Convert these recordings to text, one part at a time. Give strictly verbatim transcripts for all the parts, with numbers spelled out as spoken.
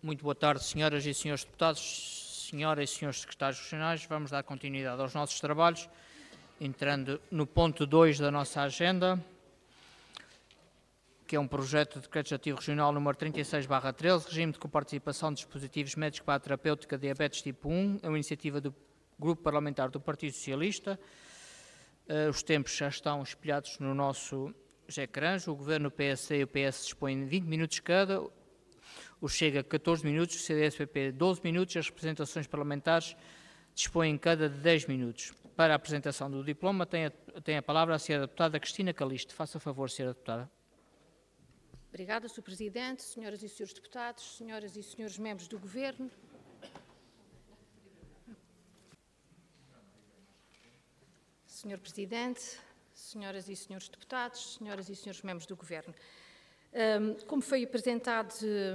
Muito boa tarde, senhoras e senhores deputados, senhoras e senhores secretários regionais. Vamos dar continuidade aos nossos trabalhos, entrando no ponto dois da nossa agenda, que é um projeto de decreto legislativo regional número trinta e seis barra treze, regime de coparticipação de dispositivos médicos para a terapêutica de diabetes tipo um, é uma iniciativa do Grupo Parlamentar do Partido Socialista. Uh, os tempos já estão espelhados no nosso ecrãs. O Governo, o P S C e o P S dispõem de vinte minutos cada, o Chega catorze minutos, o C D S P P doze minutos e as representações parlamentares dispõem cada de dez minutos. Para a apresentação do diploma tem a, tem a palavra a senhora deputada Cristina Calixto. Faça favor, senhora deputada. Obrigada, senhor Presidente, senhoras e senhores deputados, senhoras e senhores membros do Governo. senhor Presidente, senhoras e senhores deputados, senhoras e senhores membros do Governo. Como foi apresentado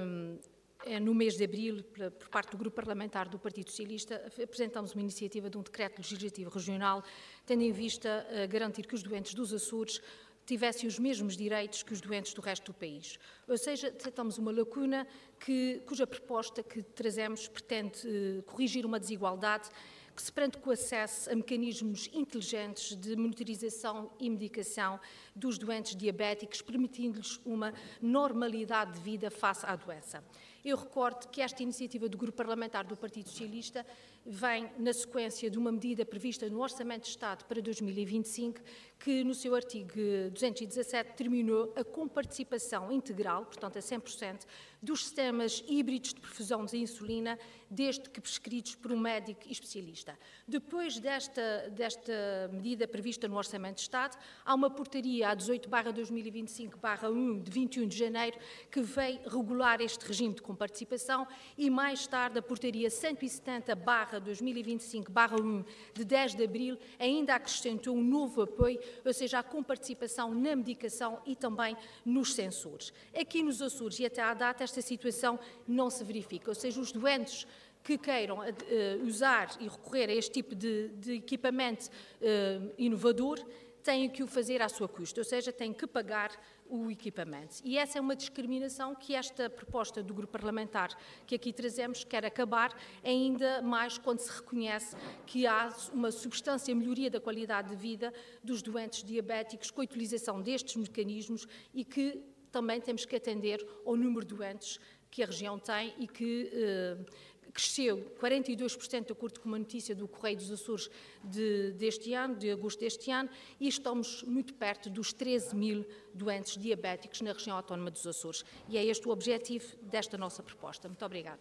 no mês de abril por parte do Grupo Parlamentar do Partido Socialista, apresentamos uma iniciativa de um decreto legislativo regional, tendo em vista garantir que os doentes dos Açores tivessem os mesmos direitos que os doentes do resto do país. Ou seja, detectamos uma lacuna que, cuja proposta que trazemos pretende eh, corrigir uma desigualdade que se prende com o acesso a mecanismos inteligentes de monitorização e medicação dos doentes diabéticos, permitindo-lhes uma normalidade de vida face à doença. Eu recordo que esta iniciativa do Grupo Parlamentar do Partido Socialista vem na sequência de uma medida prevista no Orçamento de Estado para dois mil e vinte e cinco, que no seu artigo duzentos e dezassete determinou a comparticipação integral, portanto a cem por cento, dos sistemas híbridos de perfusão de insulina, desde que prescritos por um médico especialista. Depois desta, desta medida prevista no Orçamento de Estado, há uma portaria a dezoito barra dois mil e vinte e cinco barra um de vinte e um de janeiro que veio regular este regime de comparticipação e mais tarde a portaria cento e setenta barra dois mil e vinte e cinco barra um de dez de abril ainda acrescentou um novo apoio, ou seja, a comparticipação na medicação e também nos sensores. Aqui nos Açores e até à data esta situação não se verifica, ou seja, os doentes que queiram uh, usar e recorrer a este tipo de, de equipamento uh, inovador têm que o fazer à sua custa, ou seja, têm que pagar o equipamento. E essa é uma discriminação que esta proposta do Grupo Parlamentar que aqui trazemos quer acabar, ainda mais quando se reconhece que há uma substância melhoria da qualidade de vida dos doentes diabéticos com a utilização destes mecanismos e que também temos que atender ao número de doentes que a região tem e que eh, cresceu quarenta e dois por cento de acordo com uma notícia do Correio dos Açores de, deste ano, de agosto deste ano, e estamos muito perto dos treze mil doentes diabéticos na região autónoma dos Açores. E é este o objetivo desta nossa proposta. Muito obrigada.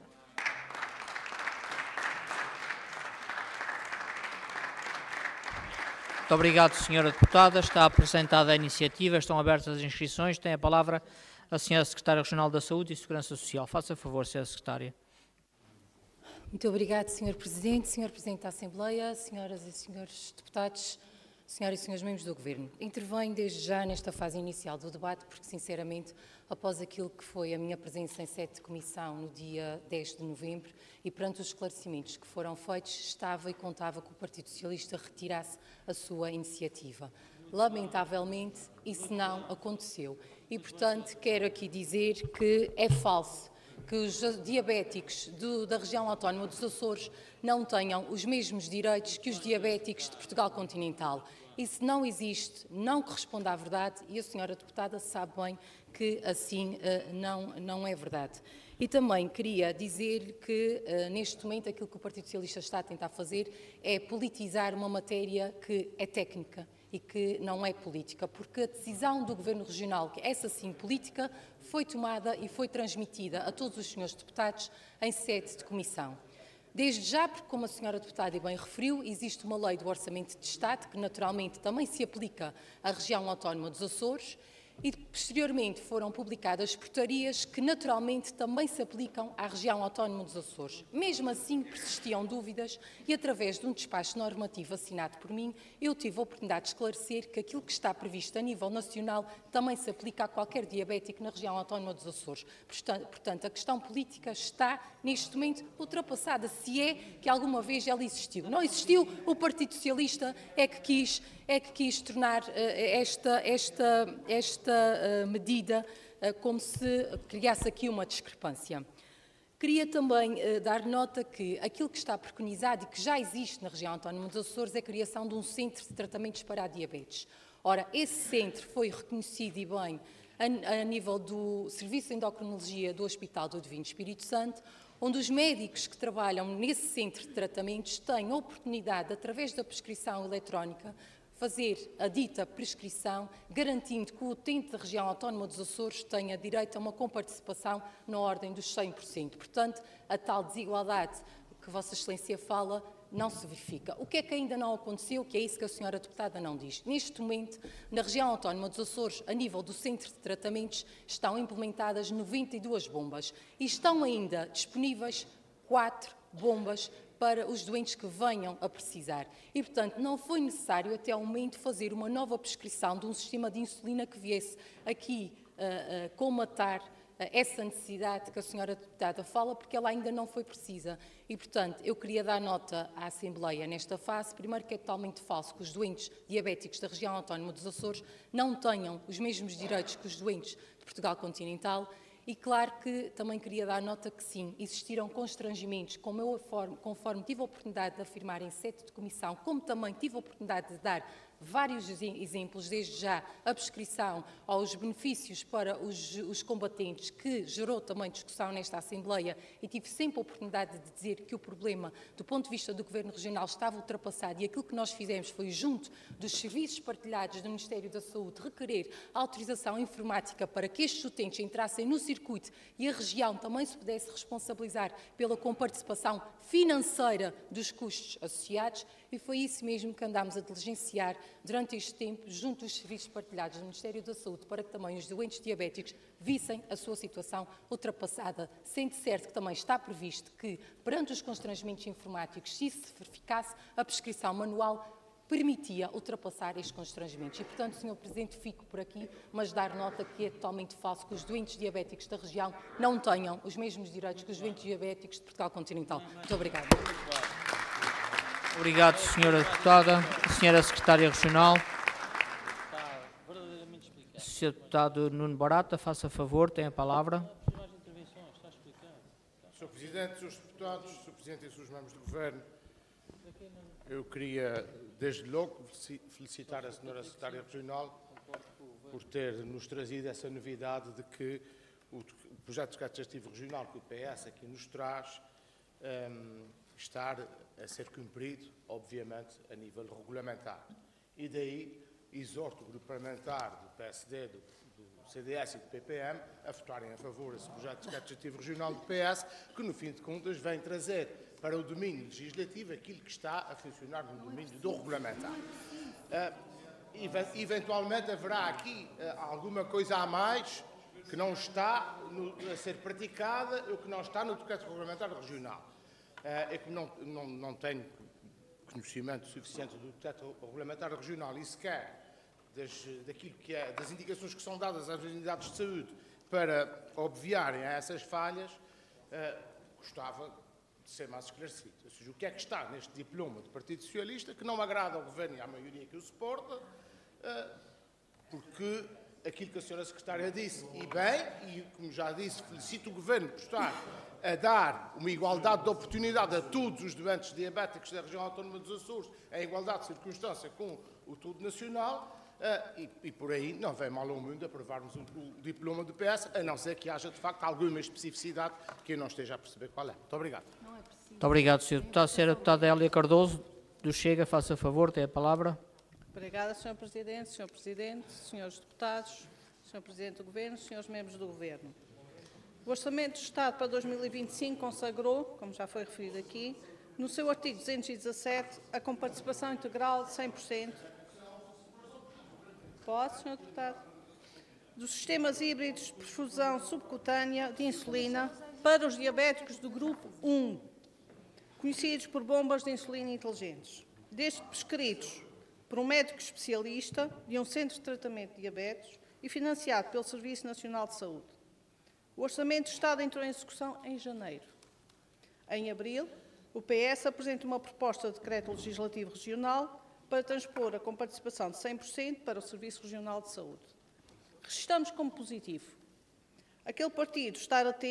Muito obrigado, senhora deputada. Está apresentada a iniciativa, estão abertas as inscrições. Tem a palavra a senhora Secretária Regional da Saúde e Segurança Social. Faça favor, senhora Secretária. Muito obrigado, senhor Presidente, senhor Presidente da Assembleia, senhoras e senhores deputados, senhoras e senhores membros do Governo. Intervenho desde já nesta fase inicial do debate porque, sinceramente, após aquilo que foi a minha presença em sede de comissão no dia dez de novembro e perante os esclarecimentos que foram feitos, estava e contava que o Partido Socialista retirasse a sua iniciativa. Lamentavelmente, isso não aconteceu e, portanto, quero aqui dizer que é falso que os diabéticos do, da região autónoma dos Açores não tenham os mesmos direitos que os diabéticos de Portugal continental. Isso não existe, não corresponde à verdade e a senhora deputada sabe bem que assim uh, não, não é verdade. E também queria dizer que, uh, neste momento, aquilo que o Partido Socialista está a tentar fazer é politizar uma matéria que é técnica e que não é política, porque a decisão do Governo Regional, que essa sim política, foi tomada e foi transmitida a todos os senhores deputados em sede de comissão. Desde já, porque como a senhora deputada bem referiu, existe uma lei do Orçamento de Estado que naturalmente também se aplica à região autónoma dos Açores e posteriormente foram publicadas portarias que naturalmente também se aplicam à região autónoma dos Açores. Mesmo assim persistiam dúvidas e através de um despacho normativo assinado por mim, eu tive a oportunidade de esclarecer que aquilo que está previsto a nível nacional também se aplica a qualquer diabético na região autónoma dos Açores. Portanto, a questão política está neste momento ultrapassada, se é que alguma vez ela existiu. Não existiu, o Partido Socialista é que quis, é que quis tornar uh, esta, esta, esta uh, medida uh, como se criasse aqui uma discrepância. Queria também uh, dar nota que aquilo que está preconizado e que já existe na região autónoma dos Açores é a criação de um centro de tratamentos para a diabetes. Ora, esse centro foi reconhecido e bem a, a nível do Serviço de Endocrinologia do Hospital do Divino Espírito Santo, onde os médicos que trabalham nesse centro de tratamentos têm a oportunidade, através da prescrição eletrónica, fazer a dita prescrição, garantindo que o utente da região autónoma dos Açores tenha direito a uma comparticipação na ordem dos cem por cento. Portanto, a tal desigualdade que Vossa Excelência fala não se verifica. O que é que ainda não aconteceu, que é isso que a senhora deputada não diz? Neste momento, na região autónoma dos Açores, a nível do centro de tratamentos, estão implementadas noventa e duas bombas e estão ainda disponíveis quatro bombas para os doentes que venham a precisar. E, portanto, não foi necessário até ao momento fazer uma nova prescrição de um sistema de insulina que viesse aqui uh, uh, colmatar essa necessidade que a senhora deputada fala, porque ela ainda não foi precisa. E, portanto, eu queria dar nota à Assembleia nesta fase, primeiro que é totalmente falso que os doentes diabéticos da região autónoma dos Açores não tenham os mesmos direitos que os doentes de Portugal continental. E claro que também queria dar nota que sim, existiram constrangimentos, como eu, conforme tive a oportunidade de afirmar em sede de comissão, como também tive a oportunidade de dar vários exemplos, desde já a prescrição aos benefícios para os, os combatentes, que gerou também discussão nesta Assembleia, e tive sempre a oportunidade de dizer que o problema, do ponto de vista do Governo Regional, estava ultrapassado, e aquilo que nós fizemos foi, junto dos serviços partilhados do Ministério da Saúde, requerer autorização informática para que estes utentes entrassem no circuito e a região também se pudesse responsabilizar pela comparticipação financeira dos custos associados, e foi isso mesmo que andámos a diligenciar durante este tempo, junto dos serviços partilhados do Ministério da Saúde, para que também os doentes diabéticos vissem a sua situação ultrapassada, sendo certo que também está previsto que, perante os constrangimentos informáticos, se se verificasse a prescrição manual, permitia ultrapassar estes constrangimentos. E, portanto, senhor Presidente, fico por aqui, mas dar nota que é totalmente falso que os doentes diabéticos da região não tenham os mesmos direitos que os doentes diabéticos de Portugal continental. Muito obrigada. Obrigado, senhora Deputada. senhora Secretária Regional. senhor Deputado Nuno Barata, faça favor, tem a palavra. senhor Presidente, senhores Deputados, senhor Presidente e senhores membros do Governo, eu queria, desde logo, felicitar a senhora Secretária Regional por ter nos trazido essa novidade de que o projeto de decreto legislativo regional que o P S aqui nos traz um, está a ser cumprido, obviamente, a nível regulamentar. E daí exorto o grupo parlamentar do P S D, do, do C D S e do P P M a votarem a favor desse projeto de decreto legislativo regional do P S, que, no fim de contas, vem trazer para o domínio legislativo aquilo que está a funcionar no domínio do regulamentar. Uh, eventualmente haverá aqui uh, alguma coisa a mais que não está no, a ser praticada ou que não está no decreto regulamentar regional. Uh, é que não, não, não tenho conhecimento suficiente do decreto regulamentar regional e sequer das, daquilo que é, das indicações que são dadas às unidades de saúde para obviarem a essas falhas, uh, gostava de ser mais esclarecido. Ou seja, o que é que está neste diploma do Partido Socialista que não agrada ao Governo e à maioria que o suporta, uh, porque aquilo que a senhora Secretária disse, e bem, e como já disse, felicito o Governo por estar a dar uma igualdade de oportunidade a todos os doentes diabéticos da região autónoma dos Açores, em igualdade de circunstância com o todo nacional, uh, e, e por aí não vem mal ao mundo aprovarmos o, o diploma do P S, a não ser que haja de facto alguma especificidade que eu não esteja a perceber qual é. Muito obrigado. Muito obrigado, senhor Deputado. senhora Deputada Hélia Cardoso, do Chega, faça favor, tem a palavra. Obrigada, senhor Presidente, senhor Presidente, senhores Deputados, senhor Presidente do Governo, senhores membros do Governo. O Orçamento do Estado para dois mil e vinte e cinco consagrou, como já foi referido aqui, no seu artigo duzentos e dezassete, a comparticipação integral de cem por cento. Pode, senhor Deputado? Dos sistemas híbridos de perfusão subcutânea de insulina para os diabéticos do grupo um, conhecidos por bombas de insulina inteligentes, desde prescritos por um médico especialista de um centro de tratamento de diabetes e financiado pelo Serviço Nacional de Saúde. O Orçamento do Estado entrou em execução em janeiro. Em abril, o P S apresenta uma proposta de decreto legislativo regional para transpor a comparticipação de cem por cento para o Serviço Regional de Saúde. Registramos como positivo aquele partido estar atento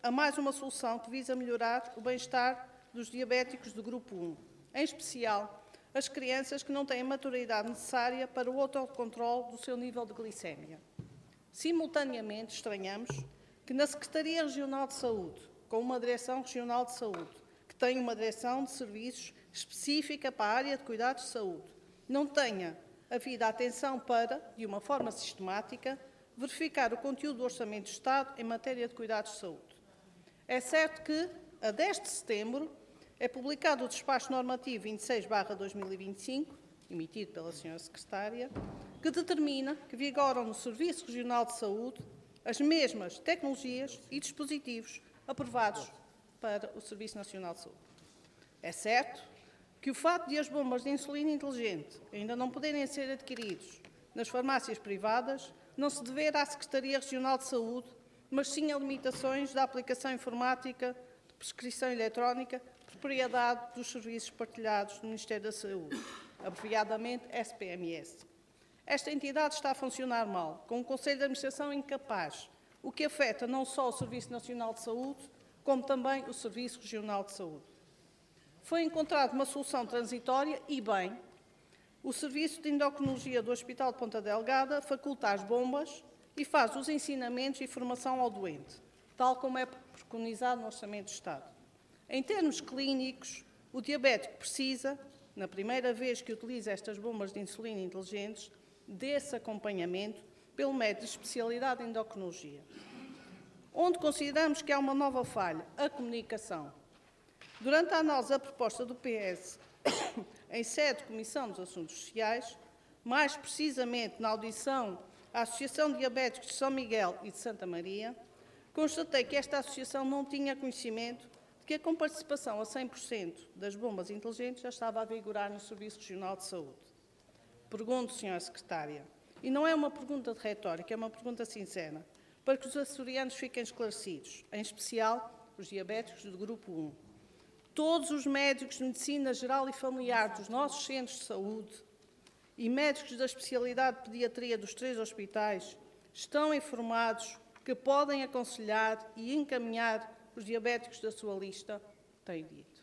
a mais uma solução que visa melhorar o bem-estar dos diabéticos do grupo um, em especial as crianças que não têm a maturidade necessária para o autocontrole do seu nível de glicémia. Simultaneamente, estranhamos que na Secretaria Regional de Saúde, com uma Direção Regional de Saúde, que tem uma Direção de Serviços específica para a área de cuidados de saúde, não tenha havido atenção para, de uma forma sistemática, verificar o conteúdo do Orçamento de Estado em matéria de cuidados de saúde. É certo que, a dez de setembro, é publicado o Despacho Normativo vinte e seis barra dois mil e vinte e cinco, emitido pela senhora Secretária, que determina que vigoram no Serviço Regional de Saúde as mesmas tecnologias e dispositivos aprovados para o Serviço Nacional de Saúde. É certo que o facto de as bombas de insulina inteligente ainda não poderem ser adquiridos nas farmácias privadas não se deverá à Secretaria Regional de Saúde, mas sim a limitações da aplicação informática de prescrição eletrónica, propriedade dos Serviços Partilhados do Ministério da Saúde, abreviadamente S P M S. Esta entidade está a funcionar mal, com um Conselho de Administração incapaz, o que afeta não só o Serviço Nacional de Saúde, como também o Serviço Regional de Saúde. Foi encontrada uma solução transitória e, bem, o Serviço de Endocrinologia do Hospital de Ponta Delgada faculta as bombas e faz os ensinamentos e formação ao doente, tal como é preconizado no Orçamento de Estado. Em termos clínicos, o diabético precisa, na primeira vez que utiliza estas bombas de insulina inteligentes, desse acompanhamento pelo médico de especialidade em endocrinologia. Onde consideramos que há uma nova falha, a comunicação. Durante a análise da proposta do P S, em sede de Comissão dos Assuntos Sociais, mais precisamente na audição à Associação de Diabéticos de São Miguel e de Santa Maria, constatei que esta associação não tinha conhecimento de que a comparticipação a cem por cento das bombas inteligentes já estava a vigorar no Serviço Regional de Saúde. Pergunto, senhora Secretária, e não é uma pergunta de retórica, é uma pergunta sincera, para que os açorianos fiquem esclarecidos, em especial os diabéticos do grupo um. Todos os médicos de medicina geral e familiar dos nossos centros de saúde e médicos da especialidade de pediatria dos três hospitais estão informados que podem aconselhar e encaminhar os diabéticos da sua lista, tenho dito.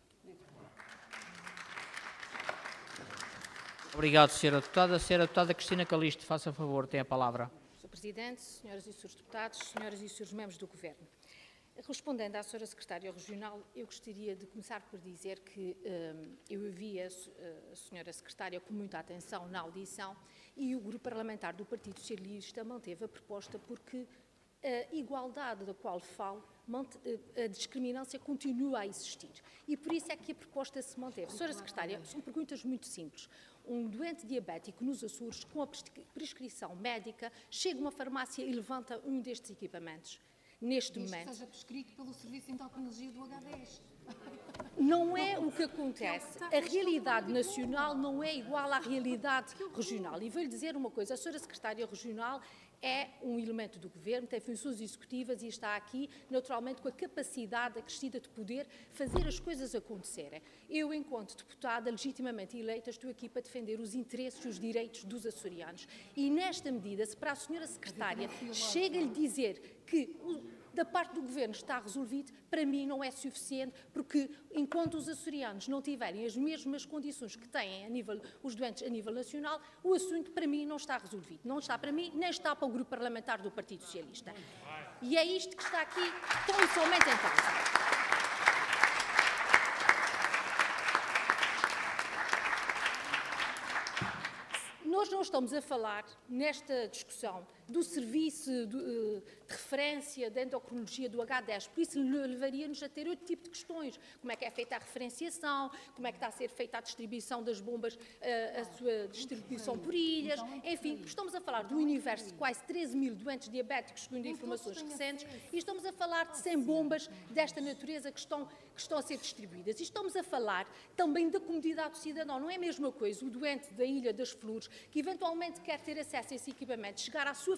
Obrigado, senhora Deputada. Senhora Deputada Cristina Calixto, faça favor, tem a palavra. senhor Presidente, senhoras e senhores deputados, senhoras e senhores membros do Governo. Respondendo à senhora Secretária Regional, eu gostaria de começar por dizer que um, eu ouvi a, a senhora Secretária com muita atenção na audição e o Grupo Parlamentar do Partido Socialista manteve a proposta porque a igualdade da qual falo, a discriminância continua a existir. E por isso é que a proposta se manteve. Senhora Secretária, são perguntas muito simples. Um doente diabético nos Açores, com a prescrição médica, chega a uma farmácia e levanta um destes equipamentos. Neste Desde momento... que seja prescrito pelo Serviço de Endocrinologia do H dez. Não é o que acontece. A realidade nacional não é igual à realidade regional. E vou-lhe dizer uma coisa, a senhora Secretária Regional é um elemento do Governo, tem funções executivas e está aqui, naturalmente, com a capacidade acrescida de poder fazer as coisas acontecerem. Eu, enquanto deputada legitimamente eleita, estou aqui para defender os interesses e os direitos dos açorianos. E, nesta medida, se para a senhora Secretária chega-lhe dizer que da parte do Governo está resolvido, para mim não é suficiente, porque enquanto os açorianos não tiverem as mesmas condições que têm a nível, os doentes a nível nacional, o assunto para mim não está resolvido. Não está para mim, nem está para o Grupo Parlamentar do Partido Socialista. E é isto que está aqui tão e somente em causa. Nós não estamos a falar, nesta discussão, do serviço de, de referência de endocrinologia do H dez, por isso levaria-nos a ter outro tipo de questões, como é que é feita a referenciação, como é que está a ser feita a distribuição das bombas, a, a sua distribuição por ilhas, enfim, estamos a falar de um universo de quase treze mil doentes diabéticos, segundo informações recentes, e estamos a falar de cem bombas desta natureza que estão, que estão a ser distribuídas. E estamos a falar também da comodidade do cidadão, não é a mesma coisa o doente da Ilha das Flores, que eventualmente quer ter acesso a esse equipamento, chegar à sua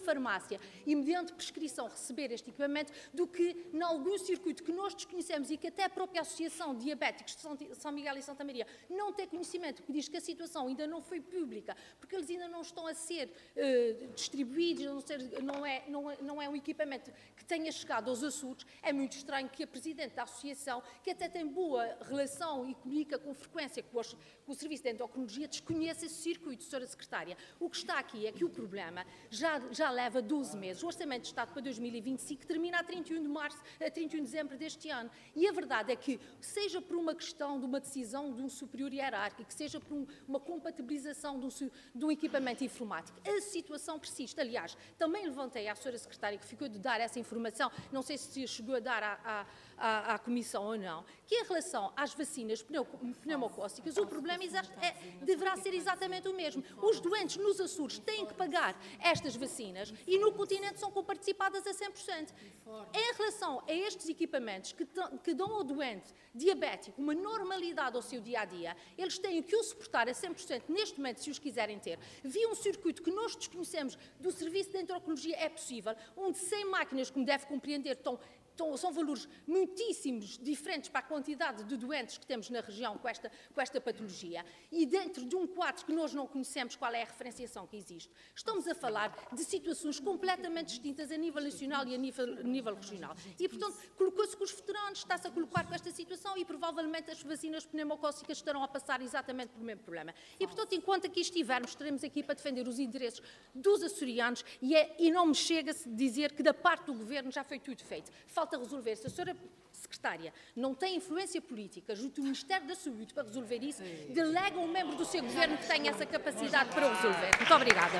farmácia e, mediante prescrição, receber este equipamento, do que em algum circuito que nós desconhecemos e que até a própria Associação de Diabéticos de São Miguel e Santa Maria não tem conhecimento, porque diz que a situação ainda não foi pública, porque eles ainda não estão a ser uh, distribuídos, não, ser, não, é, não, é, não é um equipamento que tenha chegado aos Açores. É muito estranho que a Presidente da Associação, que até tem boa relação e comunica com frequência com, os, com o Serviço de Endocrinologia, desconheça esse circuito, Senhora Secretária. O que está aqui é que o problema já, já leva doze meses. O Orçamento de Estado para dois mil e vinte e cinco termina a trinta e um de março, a trinta e um de dezembro deste ano. E a verdade é que, seja por uma questão de uma decisão de um superior hierárquico, seja por um, uma compatibilização de um, de um equipamento informático, a situação persiste. Aliás, também levantei à Senhora Secretária, que ficou de dar essa informação, não sei se chegou a dar à, à, à, à Comissão ou não, que em relação às vacinas pneumocócicas, o problema é, deverá ser exatamente o mesmo. Os doentes nos Açores têm que pagar estas vacinas e no continente são coparticipadas a cem por cento. Em relação a estes equipamentos que, que dão ao doente diabético uma normalidade ao seu dia-a-dia, eles têm que o suportar a cem por cento neste momento, se os quiserem ter. Via um circuito que nós desconhecemos do Serviço de Endocrinologia é possível, onde cem máquinas, como deve compreender, estão Então, são valores muitíssimos diferentes para a quantidade de doentes que temos na região com esta, com esta patologia, e dentro de um quadro que nós não conhecemos qual é a referenciação que existe. Estamos a falar de situações completamente distintas a nível nacional e a nível, a nível regional. E, portanto, colocou-se com os veteranos, está-se a colocar com esta situação e, provavelmente, as vacinas pneumocócicas estarão a passar exatamente pelo mesmo problema. E, portanto, enquanto aqui estivermos, estaremos aqui para defender os interesses dos açorianos e, é, e não me chega-se dizer que, da parte do Governo, já foi tudo feito. Falta resolver. Se a senhora Secretária não tem influência política junto ao Ministério da Saúde para resolver isso, delega um membro do seu Governo que tenha essa capacidade para o resolver. Muito obrigada.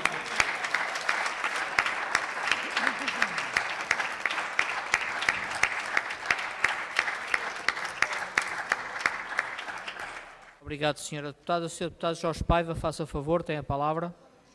Obrigado, senhora Deputada. O senhor Deputado Jorge Paiva, faça favor, tem a palavra.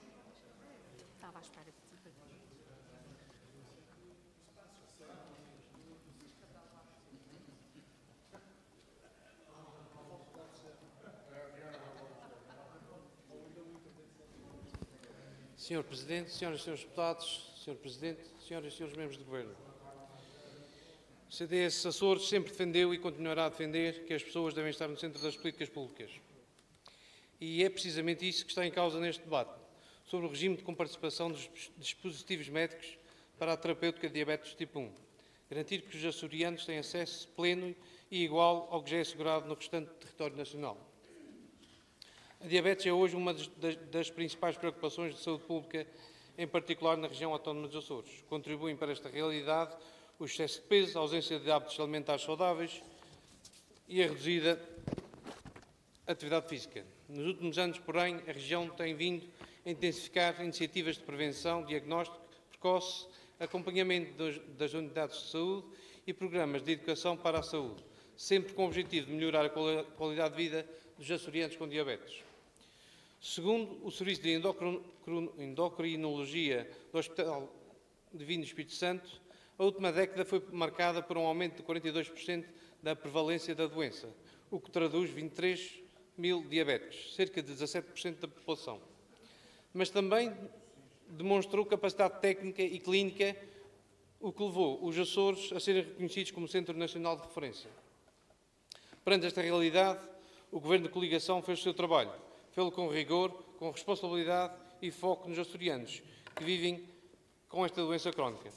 senhor Presidente, senhoras e senhores deputados, senhor Presidente, senhoras e senhores membros do Governo. O C D S Açores sempre defendeu e continuará a defender que as pessoas devem estar no centro das políticas públicas. E é precisamente isso que está em causa neste debate, sobre o regime de comparticipação dos dispositivos médicos para a terapêutica de diabetes tipo um. Garantir que os açorianos têm acesso pleno e igual ao que já é assegurado no restante território nacional. A diabetes é hoje uma das, das principais preocupações de saúde pública, em particular na região autónoma dos Açores. Contribuem para esta realidade o excesso de peso, a ausência de hábitos alimentares saudáveis e a reduzida atividade física. Nos últimos anos, porém, a região tem vindo a intensificar iniciativas de prevenção, diagnóstico precoce, acompanhamento das unidades de saúde e programas de educação para a saúde, sempre com o objetivo de melhorar a qualidade de vida dos açorianos com diabetes. Segundo o Serviço de Endocrinologia do Hospital Divino Espírito Santo, a última década foi marcada por um aumento de quarenta e dois por cento da prevalência da doença, o que traduz vinte e três mil diabetes, cerca de dezassete por cento da população. Mas também demonstrou capacidade técnica e clínica, o que levou os Açores a serem reconhecidos como Centro Nacional de Referência. Perante esta realidade, o Governo de Coligação fez o seu trabalho, fê-lo com rigor, com responsabilidade e foco nos açorianos que vivem com esta doença crónica.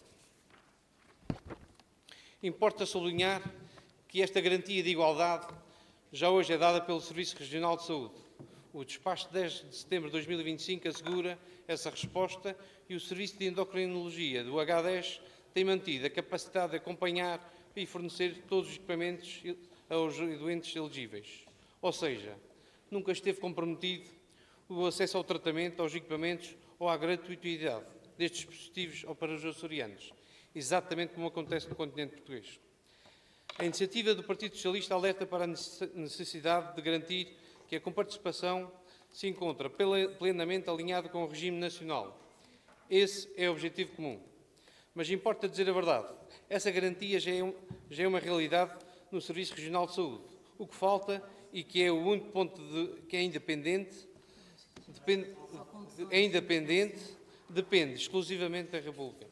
Importa sublinhar que esta garantia de igualdade já hoje é dada pelo Serviço Regional de Saúde. O despacho de dez de setembro de dois mil e vinte e cinco assegura essa resposta e o Serviço de Endocrinologia do H dez tem mantido a capacidade de acompanhar e fornecer todos os equipamentos aos doentes elegíveis. Ou seja, nunca esteve comprometido o acesso ao tratamento, aos equipamentos ou à gratuitidade destes dispositivos ou para os açorianos, exatamente como acontece no continente português. A iniciativa do Partido Socialista alerta para a necessidade de garantir que a comparticipação se encontra plenamente alinhada com o regime nacional. Esse é o objetivo comum. Mas importa dizer a verdade, essa garantia já é, um, já é uma realidade no Serviço Regional de Saúde. O que falta, e que é o único ponto de, que é independente, depende, é independente, depende exclusivamente da República.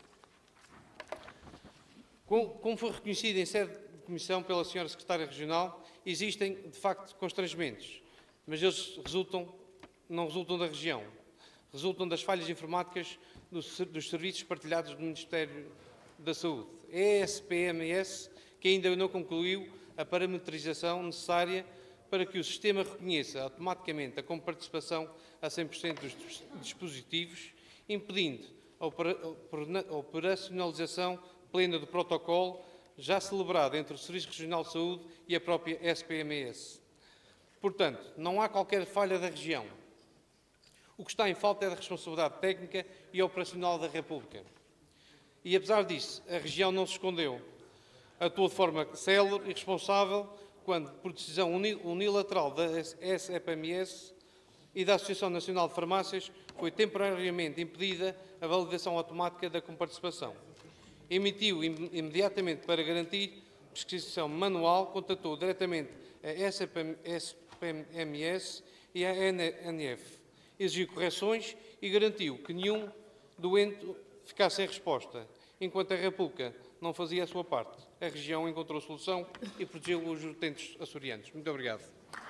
Como foi reconhecido em sede de comissão pela senhora Secretária Regional, existem, de facto, constrangimentos, mas eles resultam, não resultam da região, resultam das falhas informáticas dos, dos serviços partilhados do Ministério da Saúde. A E S P M S, que ainda não concluiu a parametrização necessária para que o sistema reconheça automaticamente a comparticipação a cem por cento dos dispositivos, impedindo a operacionalização plena do protocolo já celebrado entre o Serviço Regional de Saúde e a própria S P M S. Portanto, não há qualquer falha da região. O que está em falta é da responsabilidade técnica e operacional da República. E, apesar disso, a região não se escondeu. Atuou de forma célere e responsável quando, por decisão unilateral da S P M S e da Associação Nacional de Farmácias, foi temporariamente impedida a validação automática da comparticipação. Emitiu imediatamente para garantir prescrição manual, contatou diretamente a S P M S e a N F, exigiu correções e garantiu que nenhum doente ficasse sem resposta. Enquanto a República não fazia a sua parte, a região encontrou solução e protegeu os utentes açorianos. Muito obrigado.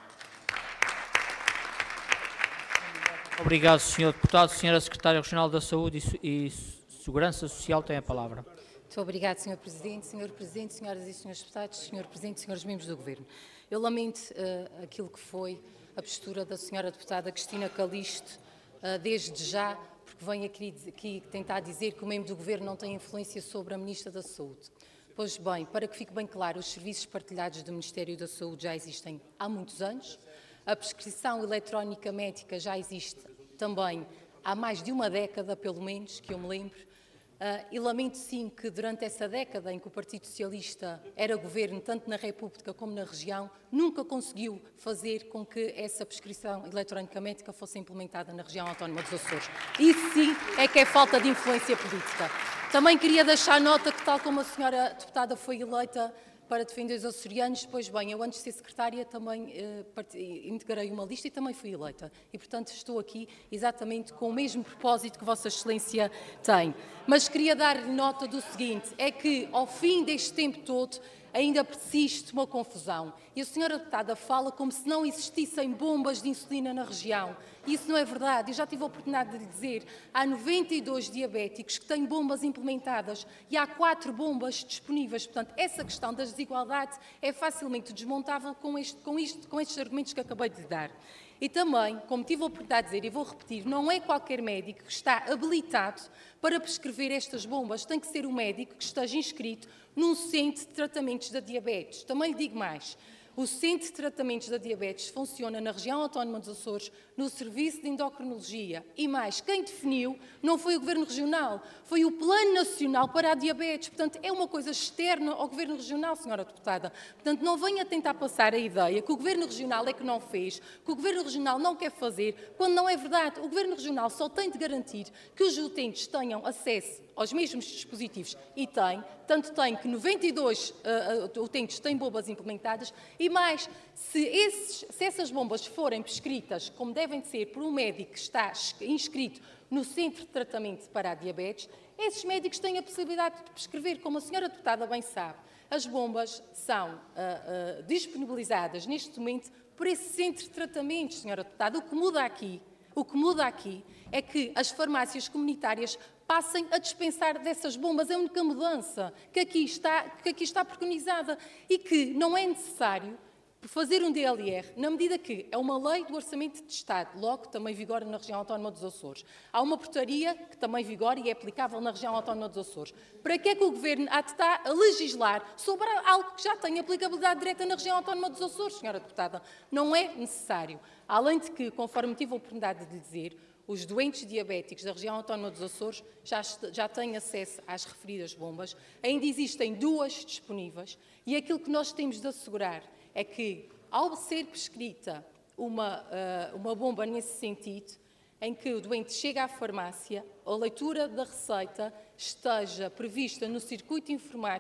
Obrigado, senhor Deputado. Senhora Secretária Regional da Saúde e Segurança Social tem a palavra. Muito obrigado, senhor Presidente. senhor Presidente, senhoras e senhores deputados, senhor Presidente, senhores membros do Governo. Eu lamento uh, aquilo que foi a postura da senhora deputada Cristina Calixto, uh, desde já, porque vem aqui, aqui tentar dizer que o membro do Governo não tem influência sobre a Ministra da Saúde. Pois bem, para que fique bem claro, os serviços partilhados do Ministério da Saúde já existem há muitos anos, a prescrição eletrónica médica já existe também há mais de uma década, pelo menos, que eu me lembro. Uh, e lamento sim que durante essa década em que o Partido Socialista era governo, tanto na República como na região, nunca conseguiu fazer com que essa prescrição eletrónica médica fosse implementada na região autónoma dos Açores. Isso sim é que é falta de influência política. Também queria deixar nota que, tal como a senhora deputada foi eleita para defender os açorianos, pois bem, eu antes de ser secretária também eh, integrei uma lista e também fui eleita. E, portanto, estou aqui exatamente com o mesmo propósito que Vossa Excelência tem. Mas queria dar-lhe nota do seguinte, é que, ao fim deste tempo todo, ainda persiste uma confusão. E a senhora deputada fala como se não existissem bombas de insulina na região. Isso não é verdade. Eu já tive a oportunidade de lhe dizer, há noventa e dois diabéticos que têm bombas implementadas e há quatro bombas disponíveis. Portanto, essa questão das desigualdades é facilmente desmontável com, este, com, isto, com estes argumentos que acabei de lhe dar. E também, como tive a oportunidade de dizer, e vou repetir, não é qualquer médico que está habilitado para prescrever estas bombas, tem que ser um médico que esteja inscrito num centro de tratamentos da diabetes. Também lhe digo mais, o Centro de Tratamentos da Diabetes funciona na região autónoma dos Açores, no Serviço de Endocrinologia. E mais, quem definiu não foi o Governo Regional, foi o Plano Nacional para a Diabetes. Portanto, é uma coisa externa ao Governo Regional, senhora deputada. Portanto, não venha tentar passar a ideia que o Governo Regional é que não fez, que o Governo Regional não quer fazer, quando não é verdade. O Governo Regional só tem de garantir que os utentes tenham acesso aos mesmos dispositivos, e tem, tanto tem que noventa e dois uh, utentes têm bombas implementadas, e mais, se, esses, se essas bombas forem prescritas, como devem ser, por um médico que está inscrito no Centro de Tratamento para a Diabetes, esses médicos têm a possibilidade de prescrever, como a senhora deputada bem sabe. As bombas são uh, uh, disponibilizadas neste momento por esse Centro de Tratamento, senhora deputada. O que muda aqui, o que muda aqui é que as farmácias comunitárias passem a dispensar dessas bombas. É a única mudança que aqui está, que aqui está preconizada e que não é necessário fazer um D L R, na medida que é uma lei do Orçamento de Estado, logo também vigora na região autónoma dos Açores. Há uma portaria que também vigora e é aplicável na região autónoma dos Açores. Para que é que o Governo há de estar a legislar sobre algo que já tem aplicabilidade direta na região autónoma dos Açores, senhora deputada? Não é necessário. Além de que, conforme tive a oportunidade de lhe dizer, os doentes diabéticos da região autónoma dos Açores já, já têm acesso às referidas bombas, ainda existem duas disponíveis e aquilo que nós temos de assegurar é que, ao ser prescrita uma, uh, uma bomba nesse sentido, em que o doente chega à farmácia, a leitura da receita esteja prevista no circuito informático,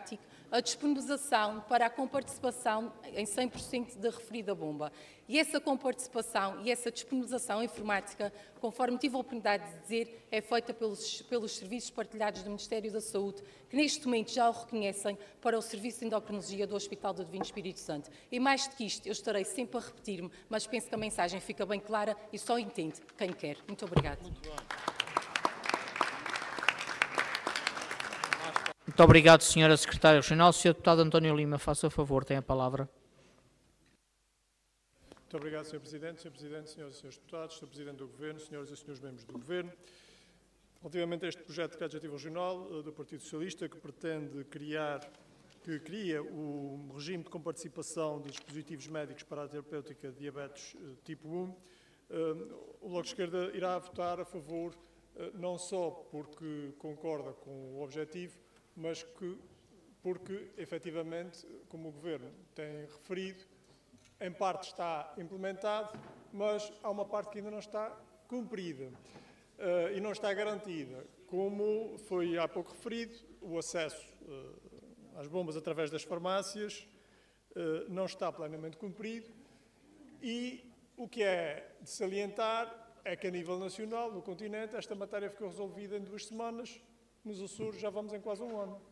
a disponibilização para a comparticipação em cem por cento da referida bomba. E essa comparticipação e essa disponibilização informática, conforme tive a oportunidade de dizer, é feita pelos, pelos serviços partilhados do Ministério da Saúde, que neste momento já o reconhecem para o Serviço de Endocrinologia do Hospital do Divino Espírito Santo. E mais do que isto, eu estarei sempre a repetir-me, mas penso que a mensagem fica bem clara e só entende quem quer. Muito obrigada. Muito bem. Muito obrigado, senhora Secretária Regional. senhor Deputado António Lima, faça favor, tem a palavra. Muito obrigado, senhor Presidente. senhor Presidente, senhoras e senhores deputados, senhor Presidente do Governo, senhoras e senhores membros do Governo. Relativamente a este projeto de decreto legislativo regional do Partido Socialista, que pretende criar, que cria o regime de comparticipação de dispositivos médicos para a terapêutica de diabetes tipo um, o Bloco de Esquerda irá votar a favor, não só porque concorda com o objetivo, mas que, porque, efetivamente, como o Governo tem referido, em parte está implementado, mas há uma parte que ainda não está cumprida uh, e não está garantida. Como foi há pouco referido, o acesso uh, às bombas através das farmácias uh, não está plenamente cumprido e o que é de salientar é que, a nível nacional, no continente, esta matéria ficou resolvida em duas semanas. Nos Açores já vamos em quase um ano.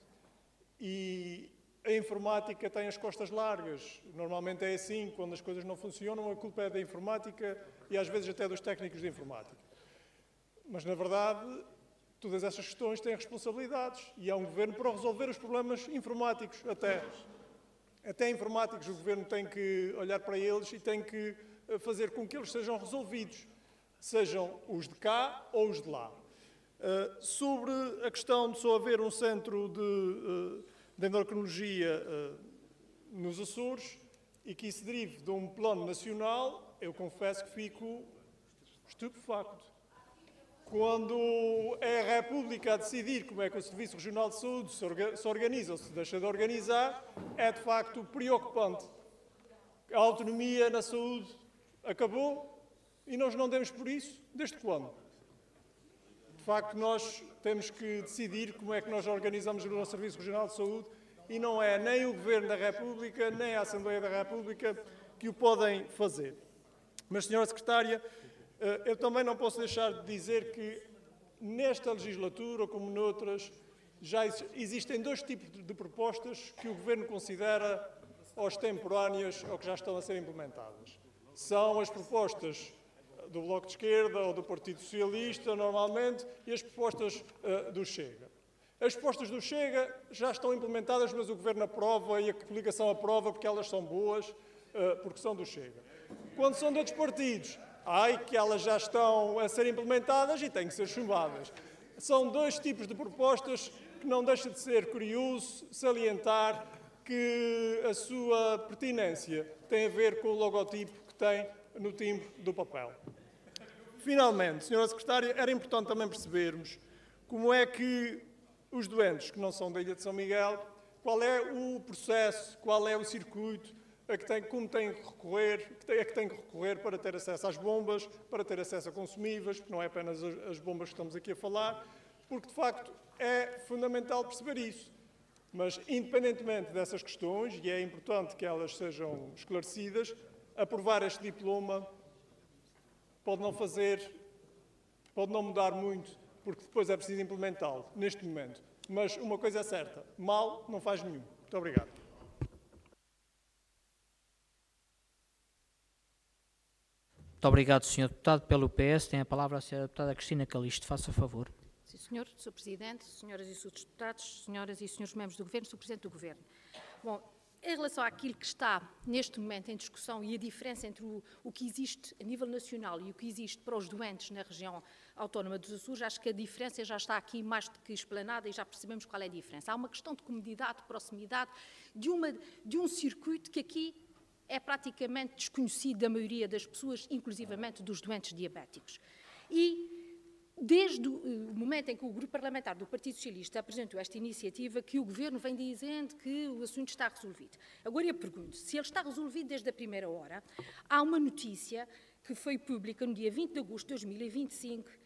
E a informática tem as costas largas. Normalmente é assim, quando as coisas não funcionam, a culpa é da informática e às vezes até dos técnicos de informática. Mas, na verdade, todas essas questões têm responsabilidades e há um governo para resolver os problemas informáticos, até. Até informáticos, o governo tem que olhar para eles e tem que fazer com que eles sejam resolvidos, sejam os de cá ou os de lá. Uh, sobre a questão de só haver um centro de, uh, de endocrinologia uh, nos Açores e que isso derive de um plano nacional, eu confesso que fico estupefacto. Quando é a República a decidir como é que o Serviço Regional de Saúde se, orga se organiza ou se deixa de organizar, é de facto preocupante. A autonomia na saúde acabou e nós não demos por isso desde quando? De facto, nós temos que decidir como é que nós organizamos o nosso Serviço Regional de Saúde e não é nem o Governo da República, nem a Assembleia da República que o podem fazer. Mas, senhora Secretária, eu também não posso deixar de dizer que nesta legislatura, como noutras, já existem dois tipos de propostas que o Governo considera extemporâneas ou que já estão a ser implementadas. São as propostas do Bloco de Esquerda ou do Partido Socialista, normalmente, e as propostas uh, do Chega. As propostas do Chega já estão implementadas, mas o Governo aprova e a coligação aprova porque elas são boas, uh, porque são do Chega. Quando são de outros partidos, ai que elas já estão a ser implementadas e têm que ser chumbadas. São dois tipos de propostas que não deixa de ser curioso salientar que a sua pertinência tem a ver com o logotipo que tem no timbre do papel. Finalmente, senhora Secretária, era importante também percebermos como é que os doentes que não são da Ilha de São Miguel, qual é o processo, qual é o circuito a que tem, como têm que recorrer, a que têm que recorrer para ter acesso às bombas, para ter acesso a consumíveis, porque não é apenas as bombas que estamos aqui a falar, porque de facto é fundamental perceber isso. Mas, independentemente dessas questões, e é importante que elas sejam esclarecidas, aprovar este diploma pode não fazer, pode não mudar muito, porque depois é preciso implementá-lo, neste momento. Mas uma coisa é certa, mal não faz nenhum. Muito obrigado. Muito obrigado, senhor Deputado. Pelo P S tem a palavra a senhora Deputada Cristina Calixto. Faça favor. Sim, senhor. senhor Presidente, senhoras e senhores deputados, senhoras e senhores membros do Governo, senhor Presidente do Governo. Bom, em relação àquilo que está neste momento em discussão e a diferença entre o, o que existe a nível nacional e o que existe para os doentes na região autónoma dos Açores, acho que a diferença já está aqui mais do que explanada e já percebemos qual é a diferença. Há uma questão de comodidade, de proximidade, de, uma, de um circuito que aqui é praticamente desconhecido da maioria das pessoas, inclusivamente dos doentes diabéticos. E desde o momento em que o Grupo Parlamentar do Partido Socialista apresentou esta iniciativa, que o Governo vem dizendo que o assunto está resolvido. Agora eu pergunto, se ele está resolvido desde a primeira hora, há uma notícia que foi pública no dia vinte de agosto de dois mil e vinte e cinco,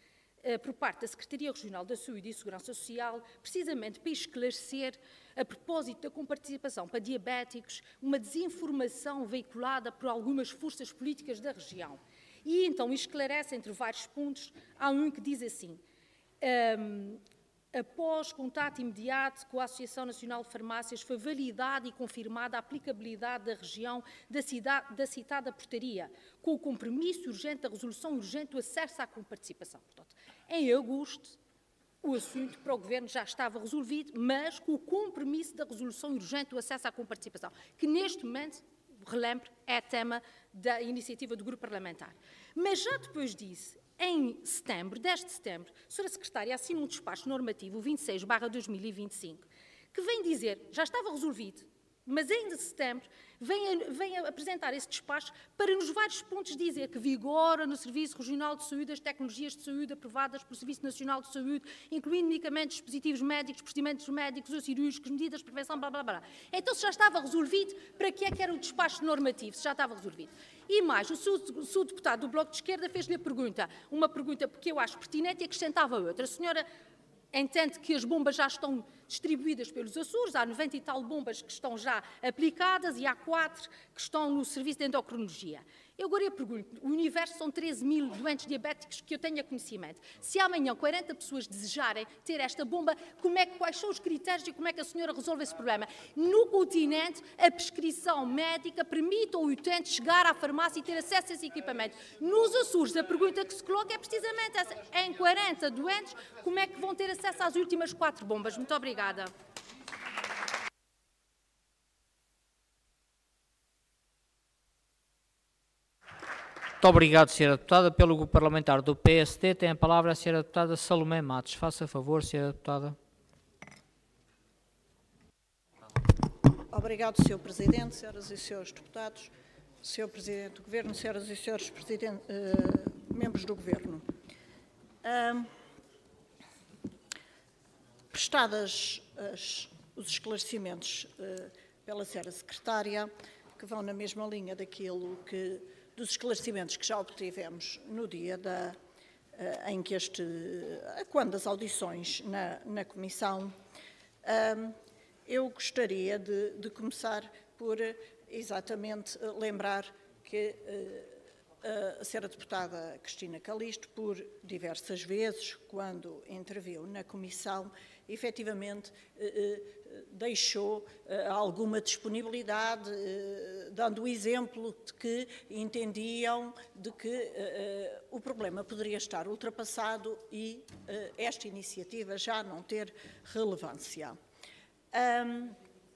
por parte da Secretaria Regional da Saúde e Segurança Social, precisamente para esclarecer, a propósito da comparticipação para diabéticos, uma desinformação veiculada por algumas forças políticas da região. E então esclarece, entre vários pontos, há um que diz assim: um, após contato imediato com a Associação Nacional de Farmácias, foi validada e confirmada a aplicabilidade da região da, cidade, da citada portaria, com o compromisso urgente da resolução urgente do acesso à comparticipação. Portanto, em agosto, o assunto para o Governo já estava resolvido, mas com o compromisso da resolução urgente do acesso à comparticipação, que neste momento, relembro, é tema da iniciativa do Grupo Parlamentar. Mas já depois disso, em setembro, dez de setembro, a senhora Secretária assina um despacho normativo, o vinte e seis barra dois mil e vinte e cinco, que vem dizer, já estava resolvido, mas em setembro vem, a, vem a apresentar esse despacho para, nos vários pontos, dizer que vigora no Serviço Regional de Saúde as tecnologias de saúde aprovadas pelo Serviço Nacional de Saúde, incluindo medicamentos, dispositivos médicos, procedimentos médicos ou cirúrgicos, medidas de prevenção, blá, blá, blá. Então, se já estava resolvido, para que é que era o despacho normativo, se já estava resolvido? E mais, o seu, o seu deputado do Bloco de Esquerda fez-lhe a pergunta, uma pergunta porque eu acho pertinente e acrescentava outra. A senhora entende que as bombas já estão distribuídas pelos Açores, há noventa e tal bombas que estão já aplicadas e há quatro que estão no serviço de endocrinologia. Eu agora eu pergunto, o universo são treze mil doentes diabéticos que eu tenha conhecimento. Se amanhã quarenta pessoas desejarem ter esta bomba, como é, quais são os critérios e como é que a senhora resolve esse problema? No continente, a prescrição médica permite ao utente chegar à farmácia e ter acesso a esse equipamento. Nos Açores, a pergunta que se coloca é precisamente essa. Em quarenta doentes, como é que vão ter acesso às últimas quatro bombas? Muito obrigada. Muito obrigado, senhora Deputada. Pelo Grupo Parlamentar do P S D, tem a palavra a senhora Deputada Salomé Matos. Faça favor, senhora Deputada. Obrigado, senhor Presidente, senhoras e senhores deputados, senhor Presidente do Governo, senhoras e senhores presidente, uh, membros do Governo. Uh, prestadas as, os esclarecimentos uh, pela senhora Secretária, que vão na mesma linha daquilo que dos esclarecimentos que já obtivemos no dia da, uh, em que este, uh, quando as audições na, na Comissão, uh, eu gostaria de, de começar por uh, exatamente uh, lembrar que uh, a senhora deputada Cristina Calisto, por diversas vezes, quando interviu na Comissão, efetivamente uh, deixou uh, alguma disponibilidade, uh, dando o exemplo de que entendiam de que uh, o problema poderia estar ultrapassado e uh, esta iniciativa já não ter relevância. Um,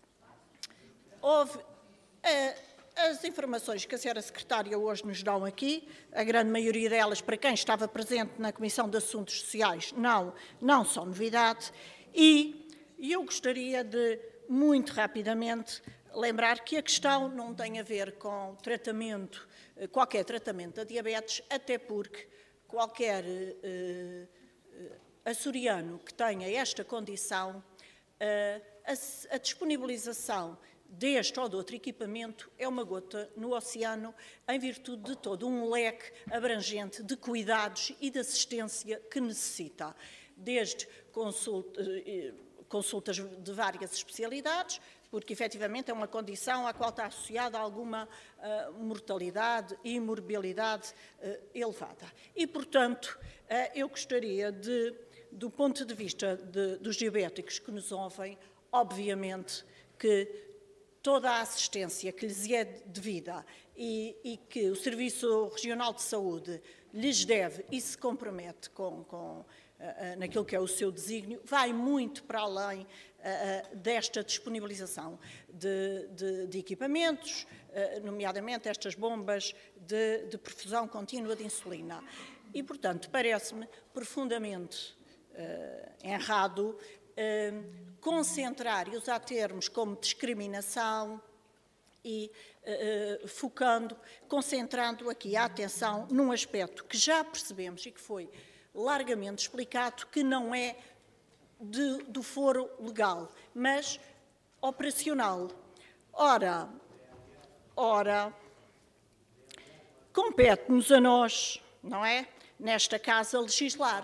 houve, uh, as informações que a senhora Secretária hoje nos dão aqui, a grande maioria delas, para quem estava presente na Comissão de Assuntos Sociais, não, não são novidade. E eu gostaria de, muito rapidamente, lembrar que a questão não tem a ver com tratamento, qualquer tratamento da diabetes, até porque qualquer uh, açoriano que tenha esta condição, uh, a, a disponibilização deste ou de outro equipamento é uma gota no oceano, em virtude de todo um leque abrangente de cuidados e de assistência que necessita, desde consulta, consultas de várias especialidades, porque efetivamente é uma condição à qual está associada alguma uh, mortalidade e morbilidade uh, elevada. E, portanto, uh, eu gostaria de, do ponto de vista de, dos diabéticos que nos ouvem, obviamente que toda a assistência que lhes é devida e, e que o Serviço Regional de Saúde lhes deve e se compromete com, com, uh, naquilo que é o seu desígnio, vai muito para além uh, desta disponibilização de, de, de equipamentos, uh, nomeadamente estas bombas de, de perfusão contínua de insulina. E, portanto, parece-me profundamente uh, errado uh, concentrar e usar termos como discriminação e uh, focando, concentrando aqui a atenção num aspecto que já percebemos e que foi largamente explicado, que não é de, do foro legal, mas operacional. Ora, ora, compete-nos a nós, não é, nesta casa, legislar.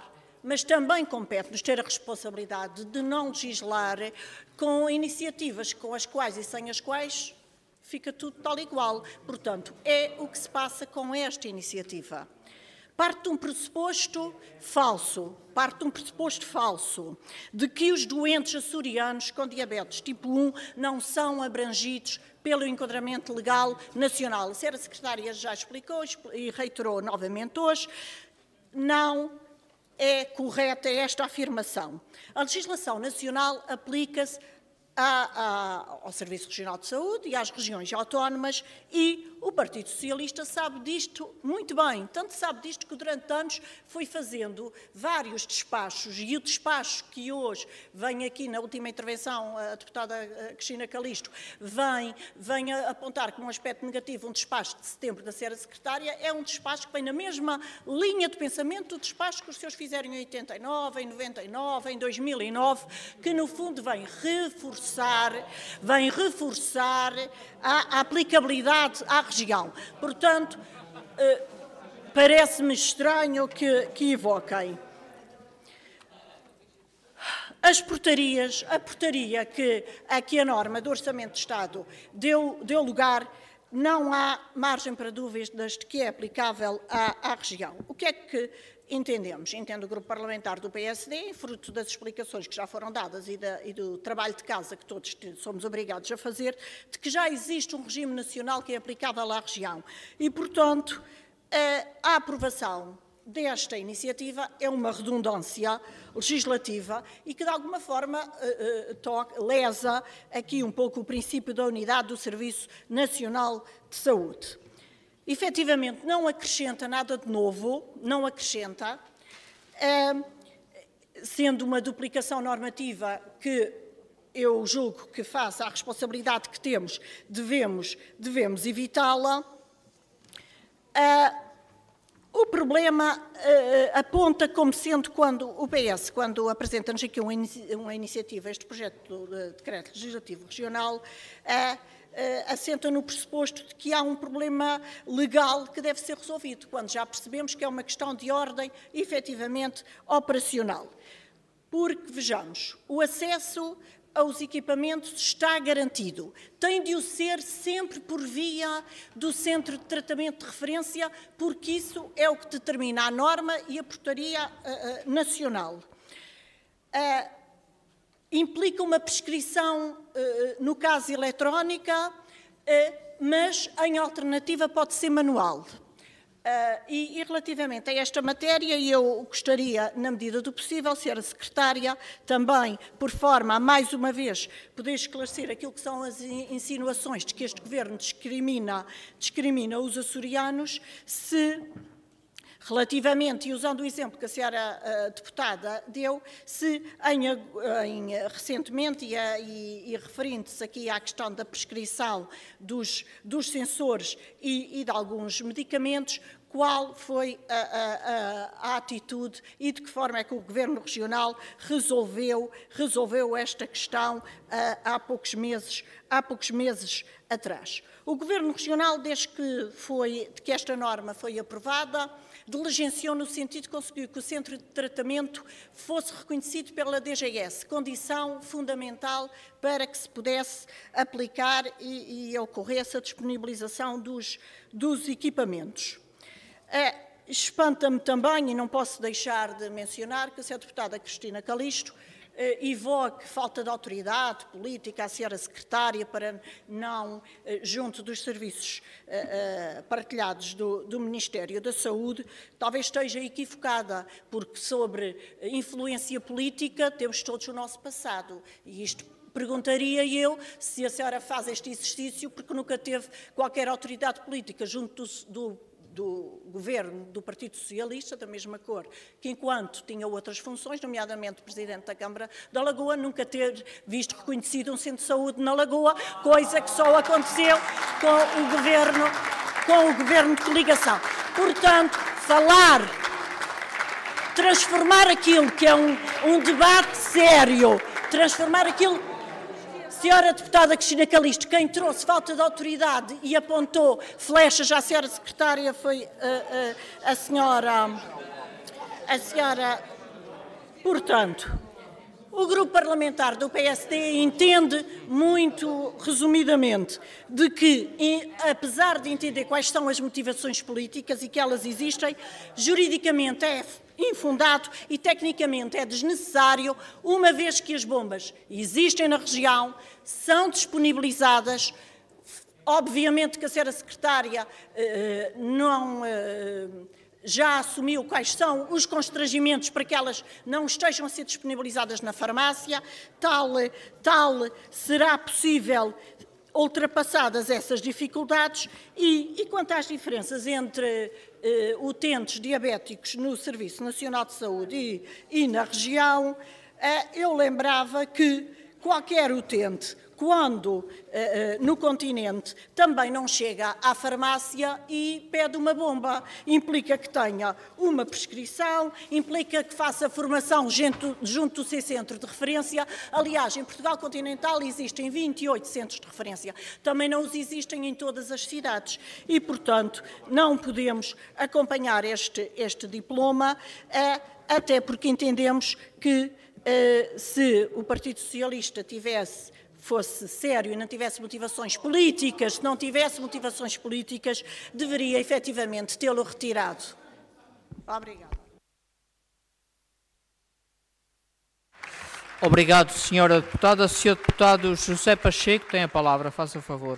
mas também compete-nos ter a responsabilidade de não legislar com iniciativas com as quais e sem as quais fica tudo tal igual. Portanto, é o que se passa com esta iniciativa. Parte de um pressuposto falso, parte de um pressuposto falso, de que os doentes açorianos com diabetes tipo um não são abrangidos pelo enquadramento legal nacional. A senhora Secretária já explicou e reiterou novamente hoje, não é correta esta afirmação. A legislação nacional aplica-se A, a, ao Serviço Regional de Saúde e às regiões autónomas, e o Partido Socialista sabe disto muito bem. Tanto sabe disto que durante anos foi fazendo vários despachos, e o despacho que hoje vem aqui na última intervenção, a deputada Cristina Calisto, vem, vem a apontar como um aspecto negativo um despacho de setembro da senhora Secretária, é um despacho que vem na mesma linha de pensamento do despacho que os senhores fizeram em oitenta e nove, em noventa e nove, em dois mil e nove, que no fundo vem reforçar vem reforçar a, a aplicabilidade à região. Portanto, eh, parece-me estranho que, que evoquem. As portarias, a portaria que aqui a norma do Orçamento de Estado deu, deu lugar, não há margem para dúvidas de que é aplicável à, à região. O que é que entendemos? Entendo o Grupo Parlamentar do P S D, fruto das explicações que já foram dadas e, da, e do trabalho de casa que todos somos obrigados a fazer, de que já existe um regime nacional que é aplicável à região. E, portanto, a aprovação desta iniciativa é uma redundância legislativa e que, de alguma forma, toca, lesa aqui um pouco o princípio da unidade do Serviço Nacional de Saúde. Efetivamente, não acrescenta nada de novo, não acrescenta, sendo uma duplicação normativa que eu julgo que, face à responsabilidade que temos, devemos, devemos evitá-la. O problema uh, aponta como sendo quando o P S, quando apresenta-nos aqui uma, inici uma iniciativa, este projeto de decreto legislativo regional, uh, uh, assenta no pressuposto de que há um problema legal que deve ser resolvido, quando já percebemos que é uma questão de ordem efetivamente operacional. Porque, vejamos, o acesso aos equipamentos está garantido. Tem de o ser sempre por via do Centro de Tratamento de Referência, porque isso é o que determina a norma e a portaria uh, uh, nacional. Uh, implica uma prescrição, uh, no caso eletrónica, uh, mas em alternativa pode ser manual. Uh, e, e relativamente a esta matéria, eu gostaria, na medida do possível, senhora Secretária, também, por forma a, mais uma vez, poder esclarecer aquilo que são as insinuações de que este Governo discrimina, discrimina os açorianos, se, relativamente, e usando o exemplo que a senhora uh, deputada deu, se em, em, recentemente, e, e, e referindo-se aqui à questão da prescrição dos, dos sensores e, e de alguns medicamentos, qual foi a, a, a, a atitude e de que forma é que o Governo Regional resolveu, resolveu esta questão uh, há poucos meses, há poucos meses atrás. O Governo Regional, desde que, foi, de que esta norma foi aprovada, diligenciou no sentido de conseguir que o centro de tratamento fosse reconhecido pela D G S, condição fundamental para que se pudesse aplicar e, e ocorresse a disponibilização dos, dos equipamentos. É, espanta-me também, e não posso deixar de mencionar, que a senhora deputada Cristina Calisto eh, evoque falta de autoridade política à senhora Secretária para não, eh, junto dos serviços eh, eh, partilhados do, do Ministério da Saúde, talvez esteja equivocada, porque sobre influência política temos todos o nosso passado, e isto perguntaria eu se a senhora faz este exercício porque nunca teve qualquer autoridade política junto do, do do Governo do Partido Socialista, da mesma cor, que enquanto tinha outras funções, nomeadamente Presidente da Câmara da Lagoa, nunca ter visto reconhecido um centro de saúde na Lagoa, coisa que só aconteceu com o Governo, com o Governo de coligação. Portanto, falar, transformar aquilo que é um, um debate sério, transformar aquilo... Senhora deputada Cristina Calisto, quem trouxe falta de autoridade e apontou flechas à senhora secretária foi uh, uh, a senhora, a senhora Portanto, o grupo parlamentar do P S D entende, muito resumidamente, de que, apesar de entender quais são as motivações políticas e que elas existem, juridicamente é infundado e tecnicamente é desnecessário, uma vez que as bombas existem na região, são disponibilizadas. Obviamente que a senhora secretária eh, não... Eh, já assumiu quais são os constrangimentos para que elas não estejam a ser disponibilizadas na farmácia, tal, tal será possível ultrapassadas essas dificuldades e, e quanto às diferenças entre eh, utentes diabéticos no Serviço Nacional de Saúde e, e na região, eh, eu lembrava que qualquer utente, quando eh, no continente também não chega à farmácia e pede uma bomba, implica que tenha uma prescrição, implica que faça formação junto, junto do seu centro de referência. Aliás, em Portugal continental existem vinte e oito centros de referência, também não os existem em todas as cidades e, portanto, não podemos acompanhar este, este diploma, eh, até porque entendemos que eh, se o Partido Socialista tivesse fosse sério e não tivesse motivações políticas, se não tivesse motivações políticas, deveria efetivamente tê-lo retirado. Obrigada. Obrigado, senhora deputada. senhor Deputado José Pacheco tem a palavra, faça favor.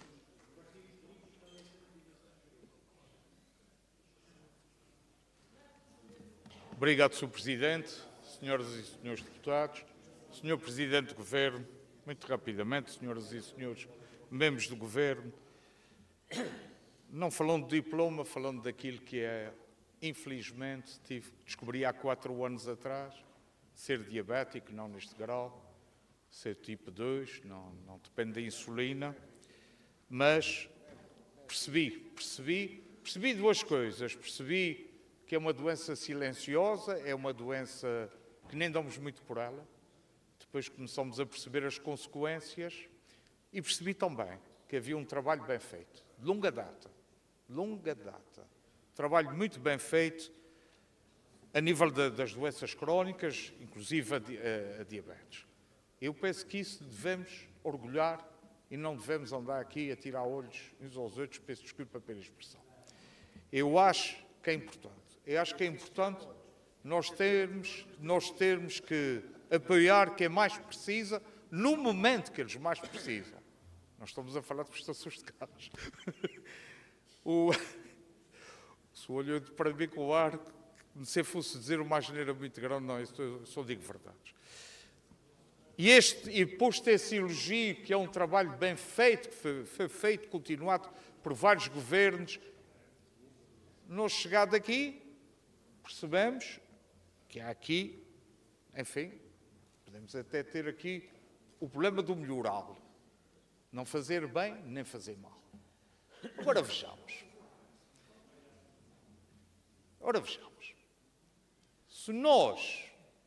Obrigado, senhor Presidente, senhoras e senhores deputados, senhor Presidente do Governo. Muito rapidamente, senhoras e senhores membros do Governo, não falando de diploma, falando daquilo que é, infelizmente, tive, descobri há quatro anos atrás, ser diabético, não neste grau, ser tipo dois, não, não depende da insulina, mas percebi, percebi, percebi duas coisas. Percebi que é uma doença silenciosa, é uma doença que nem damos muito por ela. Depois começamos a perceber as consequências e percebi também que havia um trabalho bem feito, de longa data, longa data, trabalho muito bem feito a nível de, das doenças crónicas, inclusive a, a, a diabetes. Eu penso que isso devemos orgulhar e não devemos andar aqui a tirar olhos uns aos outros, peço desculpa pela expressão. Eu acho que é importante, eu acho que é importante nós termos, nós termos que apoiar quem mais precisa, no momento que eles mais precisam. Nós estamos a falar de prestações de carros. o Se olhou para mim com o ar, se fosse dizer uma asneira muito grande, não, eu só digo verdades. E, este, e posto esse elogio, que é um trabalho bem feito, que foi, foi feito, continuado por vários governos, nós chegado aqui, percebemos que há aqui, enfim, podemos até ter aqui o problema do melhorá-lo. Não fazer bem, nem fazer mal. Ora vejamos. Ora vejamos. Se nós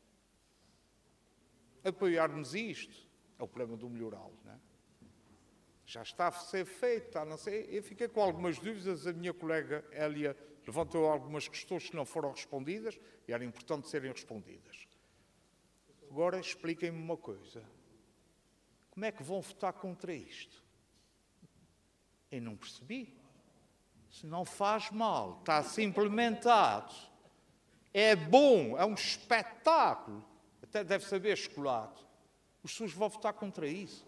apoiarmos isto, é o problema do melhorá-lo, não é? Já está a ser feito, está a não ser... Eu fiquei com algumas dúvidas, a minha colega Hélia levantou algumas questões que não foram respondidas e era importante serem respondidas. Agora expliquem-me uma coisa. Como é que vão votar contra isto? Eu não percebi. Se não faz mal, está a ser implementado, é bom, é um espetáculo, até deve saber chocolate. Os senhores vão votar contra isso?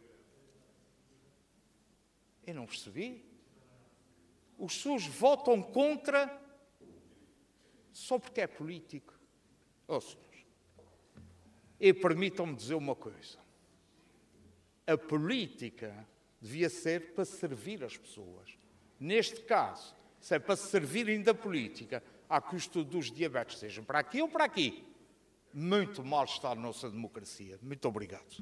Eu não percebi. Os senhores votam contra só porque é político. Oh, senhores. E permitam-me dizer uma coisa. A política devia ser para servir as pessoas. Neste caso, se é para servirem da política, à custa dos diabetes, sejam para aqui ou para aqui, muito mal está a nossa democracia. Muito obrigado.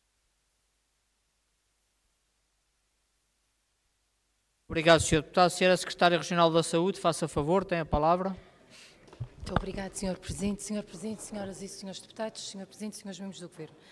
Obrigado, senhor Deputado. Senhora Secretária Regional da Saúde, faça favor, tem a palavra. Muito obrigado, senhor Presidente. senhor Presidente, senhoras e senhores deputados, senhor Presidente, senhores membros do Governo.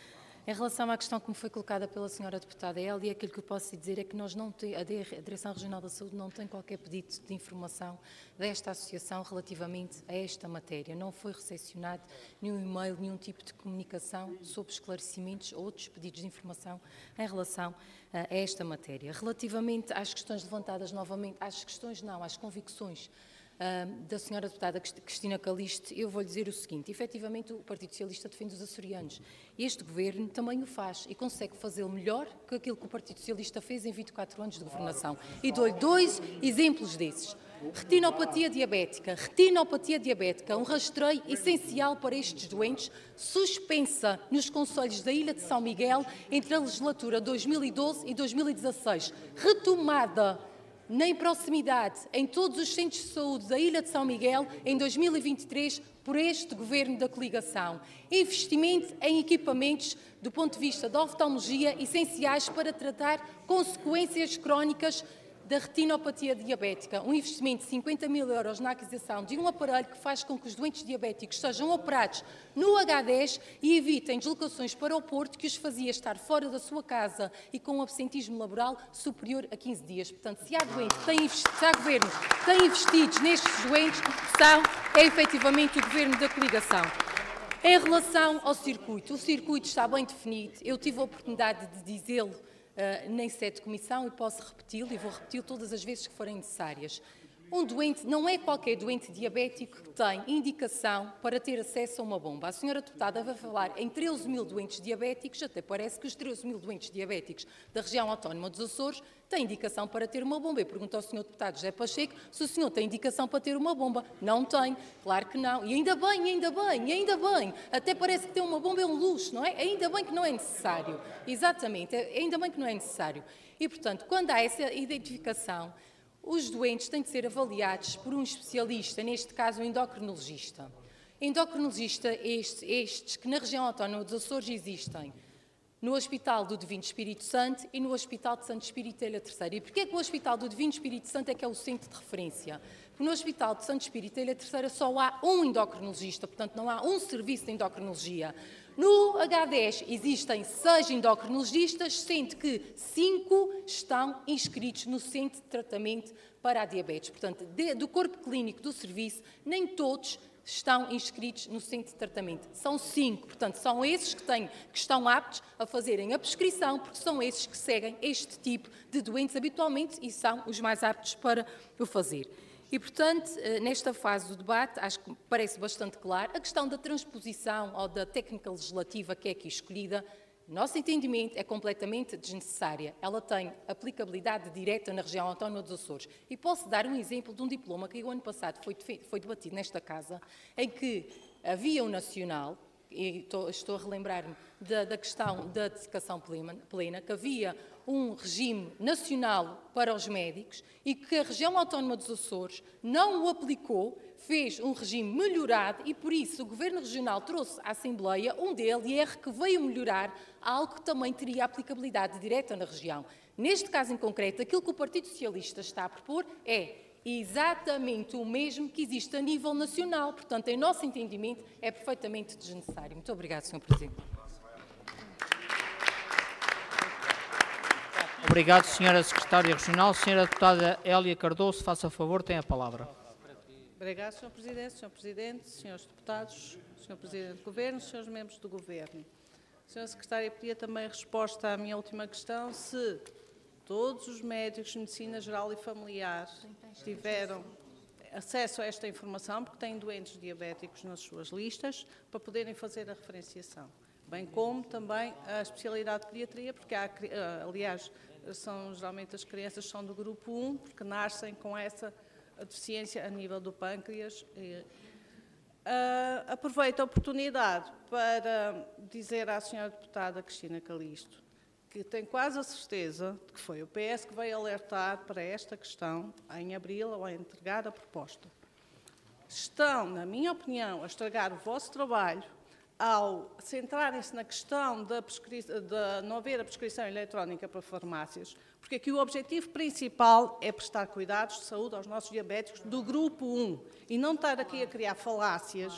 Em relação à questão que me foi colocada pela senhora deputada Hélia, aquilo que eu posso dizer é que nós não tem, a Direção Regional da Saúde não tem qualquer pedido de informação desta associação relativamente a esta matéria. Não foi recepcionado nenhum e-mail, nenhum tipo de comunicação sobre esclarecimentos ou outros pedidos de informação em relação a esta matéria. Relativamente às questões levantadas novamente, às questões não, às convicções Uh, da senhora deputada Cristina Calixto, eu vou-lhe dizer o seguinte: efetivamente o Partido Socialista defende os açorianos. Este Governo também o faz e consegue fazê-lo melhor que aquilo que o Partido Socialista fez em vinte e quatro anos de governação. E dou-lhe dois exemplos desses. Retinopatia diabética. Retinopatia diabética, um rastreio essencial para estes doentes, suspensa nos concelhos da Ilha de São Miguel entre a legislatura dois mil e doze e dois mil e dezasseis. Retomada nem proximidade, em todos os centros de saúde da Ilha de São Miguel, em dois mil e vinte e três, por este Governo da coligação. Investimento em equipamentos, do ponto de vista da oftalmologia, essenciais para tratar consequências crónicas da retinopatia diabética. Um investimento de cinquenta mil euros na aquisição de um aparelho que faz com que os doentes diabéticos sejam operados no agá dez e evitem deslocações para o Porto, que os fazia estar fora da sua casa e com um absentismo laboral superior a quinze dias. Portanto, se há, doentes, tem, se há governo que tem investidos nestes doentes, são, é efetivamente o Governo da coligação. Em relação ao circuito, o circuito está bem definido. Eu tive a oportunidade de dizê-lo Uh, nem sede de comissão e posso repeti-lo e vou repeti-lo todas as vezes que forem necessárias. Um doente, não é qualquer doente diabético que tem indicação para ter acesso a uma bomba. A senhora deputada vai falar em treze mil doentes diabéticos, até parece que os treze mil doentes diabéticos da região autónoma dos Açores têm indicação para ter uma bomba. Eu pergunto ao senhor deputado José Pacheco se o senhor tem indicação para ter uma bomba. Não tem, claro que não. E ainda bem, ainda bem, ainda bem. Até parece que ter uma bomba é um luxo, não é? Ainda bem que não é necessário. Exatamente, ainda bem que não é necessário. E, portanto, quando há essa identificação, os doentes têm de ser avaliados por um especialista, neste caso um endocrinologista. Endocrinologista estes, estes que na região autónoma dos Açores existem no Hospital do Divino Espírito Santo e no Hospital de Santo Espírito Ilha Terceira. E porquê é que o Hospital do Divino Espírito Santo é que é o centro de referência? Porque no Hospital de Santo Espírito Ilha Terceira só há um endocrinologista, portanto não há um serviço de endocrinologia. No agá dez existem seis endocrinologistas, sendo que cinco estão inscritos no Centro de Tratamento para a Diabetes. Portanto, de, do corpo clínico do serviço, nem todos estão inscritos no Centro de Tratamento. São cinco, portanto, são esses que, têm, que estão aptos a fazerem a prescrição, porque são esses que seguem este tipo de doentes habitualmente e são os mais aptos para o fazer. E, portanto, nesta fase do debate, acho que parece bastante claro, a questão da transposição ou da técnica legislativa que é aqui escolhida, nosso entendimento é completamente desnecessária. Ela tem aplicabilidade direta na região autónoma dos Açores. E posso dar um exemplo de um diploma que o ano passado foi, foi debatido nesta casa, em que havia um nacional, e estou, estou a relembrar-me da, da questão da dedicação plena, que havia um regime nacional para os médicos e que a região autónoma dos Açores não o aplicou, fez um regime melhorado e, por isso, o Governo Regional trouxe à Assembleia um D L R que veio melhorar algo que também teria aplicabilidade direta na região. Neste caso em concreto, aquilo que o Partido Socialista está a propor é exatamente o mesmo que existe a nível nacional. Portanto, em nosso entendimento, é perfeitamente desnecessário. Muito obrigado, senhor Presidente. Obrigado, senhora Secretária Regional. Senhora Deputada Hélia Cardoso, faça favor, tem a palavra. Obrigado, senhor Presidente, senhor Presidente, senhores deputados, senhor Presidente do Governo, senhores membros do Governo. Senhora Secretária, pedia também resposta à minha última questão, se todos os médicos de medicina geral e familiar tiveram acesso a esta informação, porque têm doentes diabéticos nas suas listas, para poderem fazer a referenciação. Bem como também a especialidade de pediatria, porque há, aliás, são, geralmente as crianças são do grupo um, porque nascem com essa deficiência a nível do pâncreas. Uh, aproveito a oportunidade para dizer à senhora deputada Cristina Calixto que tenho quase a certeza de que foi o P S que veio alertar para esta questão em abril ao entregar a proposta. Estão, na minha opinião, a estragar o vosso trabalho ao centrarem-se na questão da de não haver a prescrição eletrónica para farmácias, porque aqui o objetivo principal é prestar cuidados de saúde aos nossos diabéticos do grupo um e não estar aqui a criar falácias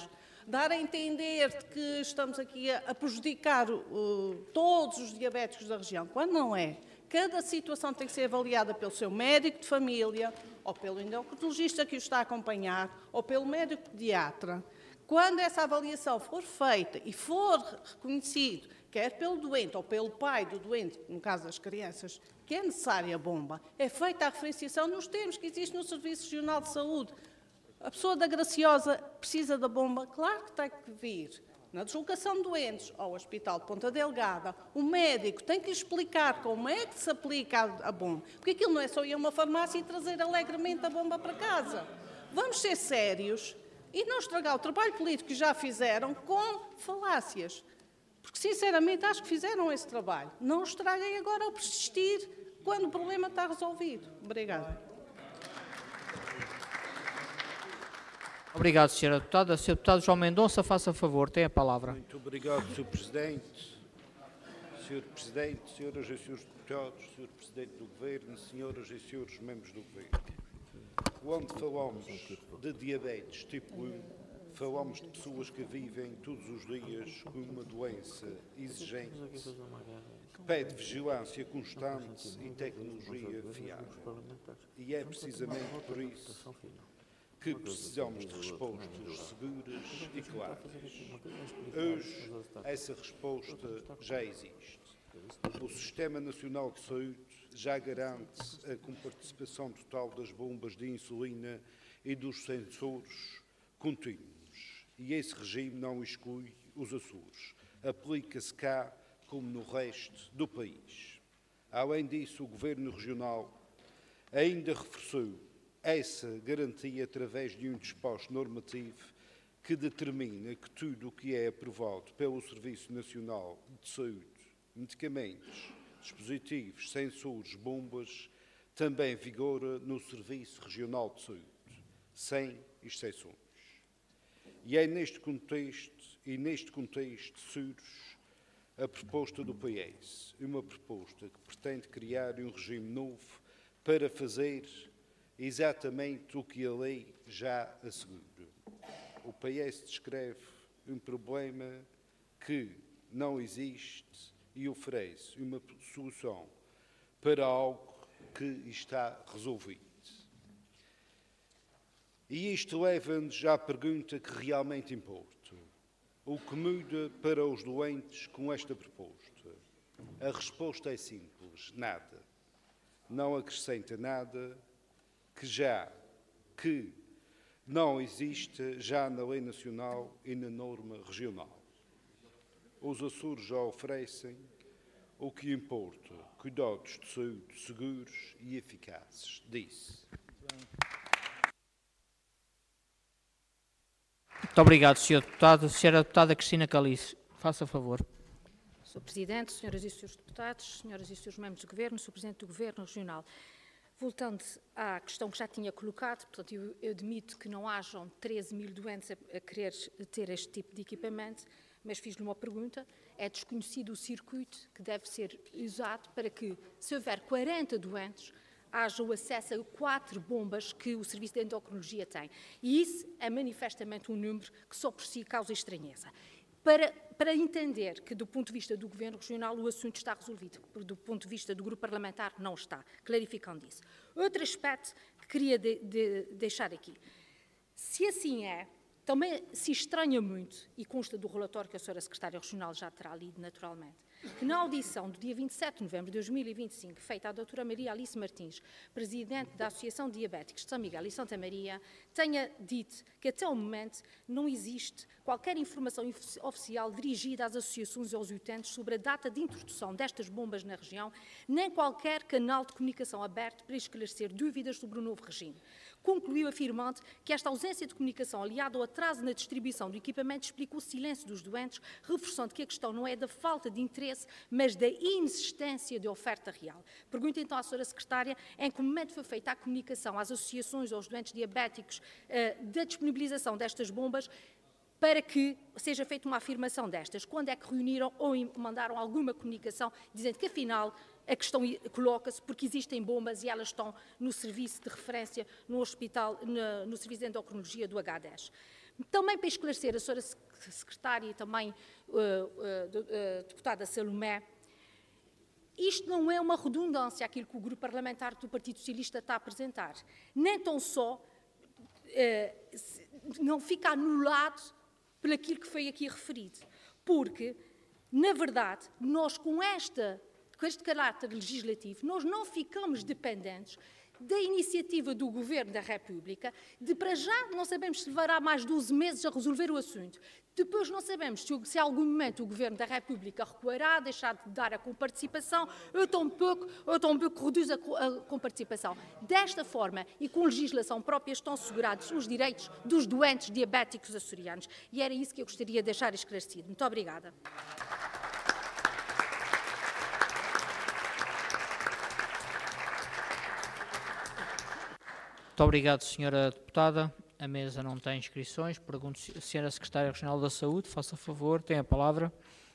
dar a entender que estamos aqui a, a prejudicar uh, todos os diabéticos da região, quando não é. Cada situação tem que ser avaliada pelo seu médico de família, ou pelo endocrinologista que o está a acompanhar, ou pelo médico pediatra. Quando essa avaliação for feita e for reconhecido, quer pelo doente ou pelo pai do doente, no caso das crianças, que é necessária a bomba, é feita a referenciação nos termos que existem no Serviço Regional de Saúde. A pessoa da Graciosa precisa da bomba? Claro que tem que vir. Na deslocação de doentes ao Hospital de Ponta Delgada, o médico tem que lhe explicar como é que se aplica a bomba. Porque aquilo não é só ir a uma farmácia e trazer alegremente a bomba para casa. Vamos ser sérios e não estragar o trabalho político que já fizeram com falácias. Porque, sinceramente, acho que fizeram esse trabalho. Não estraguem agora ao persistir quando o problema está resolvido. Obrigada. Obrigado, senhora Deputada. senhor Deputado João Mendonça, faça favor, tem a palavra. Muito obrigado, senhor Presidente. senhor Presidente, senhoras e senhores deputados, senhor Presidente do Governo, senhoras e senhores membros do Governo. Quando falamos de diabetes tipo um, falamos de pessoas que vivem todos os dias com uma doença exigente, que pede vigilância constante e tecnologia fiável. E é precisamente por isso que precisamos de respostas seguras e claras. Hoje, essa resposta já existe. O Sistema Nacional de Saúde já garante a comparticipação total das bombas de insulina e dos sensores contínuos. E esse regime não exclui os Açores. Aplica-se cá como no resto do país. Além disso, o Governo Regional ainda reforçou essa garantia através de um disposto normativo que determina que tudo o que é aprovado pelo Serviço Nacional de Saúde, medicamentos, dispositivos, sensores, bombas, também vigora no Serviço Regional de Saúde, sem exceções. E é neste contexto, e neste contexto surge a proposta do P S, uma proposta que pretende criar um regime novo para fazer exatamente o que a lei já assegura. O P S descreve um problema que não existe e oferece uma solução para algo que está resolvido. E isto leva-nos à pergunta que realmente importa. O que muda para os doentes com esta proposta? A resposta é simples, nada. Não acrescenta nada que já, que não existe já na lei nacional e na norma regional. Os Açores já oferecem o que importa, cuidados de saúde seguros e eficazes, disse. Muito obrigado, senhor Deputado. senhora Deputada Cristina Calice, faça favor. senhor Presidente, senhoras e senhores deputados, senhoras e senhores membros do Governo, senhor Presidente do Governo Regional. Voltando à questão que já tinha colocado, portanto, eu, eu admito que não hajam treze mil doentes a, a querer ter este tipo de equipamento, mas fiz-lhe uma pergunta. É desconhecido o circuito que deve ser usado para que, se houver quarenta doentes, haja o acesso a quatro bombas que o Serviço de Endocrinologia tem. E isso é manifestamente um número que só por si causa estranheza. Para, para entender que, do ponto de vista do Governo Regional, o assunto está resolvido, porque do ponto de vista do Grupo Parlamentar não está, clarificando isso. Outro aspecto que queria de, de, deixar aqui. Se assim é, também se estranha muito, e consta do relatório que a senhora Secretária Regional já terá lido naturalmente, que na audição do dia vinte e sete de novembro de dois mil e vinte e cinco, feita à doutora Maria Alice Martins, Presidente da Associação de Diabéticos de São Miguel e Santa Maria, tenha dito que até o momento não existe qualquer informação oficial dirigida às associações e aos utentes sobre a data de introdução destas bombas na região, nem qualquer canal de comunicação aberto para esclarecer dúvidas sobre o novo regime. Concluiu afirmando que esta ausência de comunicação, aliada ao atraso na distribuição do equipamento, explica o silêncio dos doentes, reforçando que a questão não é da falta de interesse, mas da inexistência de oferta real. Pergunto então à senhora Secretária em que momento foi feita a comunicação às associações aos doentes diabéticos uh, da disponibilização destas bombas, para que seja feita uma afirmação destas. Quando é que reuniram ou mandaram alguma comunicação dizendo que, afinal, a questão coloca-se porque existem bombas e elas estão no serviço de referência no hospital, no, no serviço de endocrinologia do agá dez. Também para esclarecer a senhora secretária e também uh, uh, uh, deputada Salomé, isto não é uma redundância, aquilo que o Grupo Parlamentar do Partido Socialista está a apresentar. Nem tão só uh, não fica anulado por aquilo que foi aqui referido. Porque, na verdade, nós com, esta, com este caráter legislativo, nós não ficamos dependentes da iniciativa do Governo da República, de para já não sabemos se levará mais doze meses a resolver o assunto. Depois não sabemos se, se a algum momento o Governo da República recuará, deixar de dar a comparticipação, ou tão pouco, ou tão pouco reduz a, a comparticipação. Desta forma, e com legislação própria, estão assegurados os direitos dos doentes diabéticos açorianos. E era isso que eu gostaria de deixar esclarecido. Muito obrigada. Muito obrigado, senhora Deputada. A mesa não tem inscrições. Pergunto se a senhora Secretária Regional da Saúde, faça favor, tem a palavra.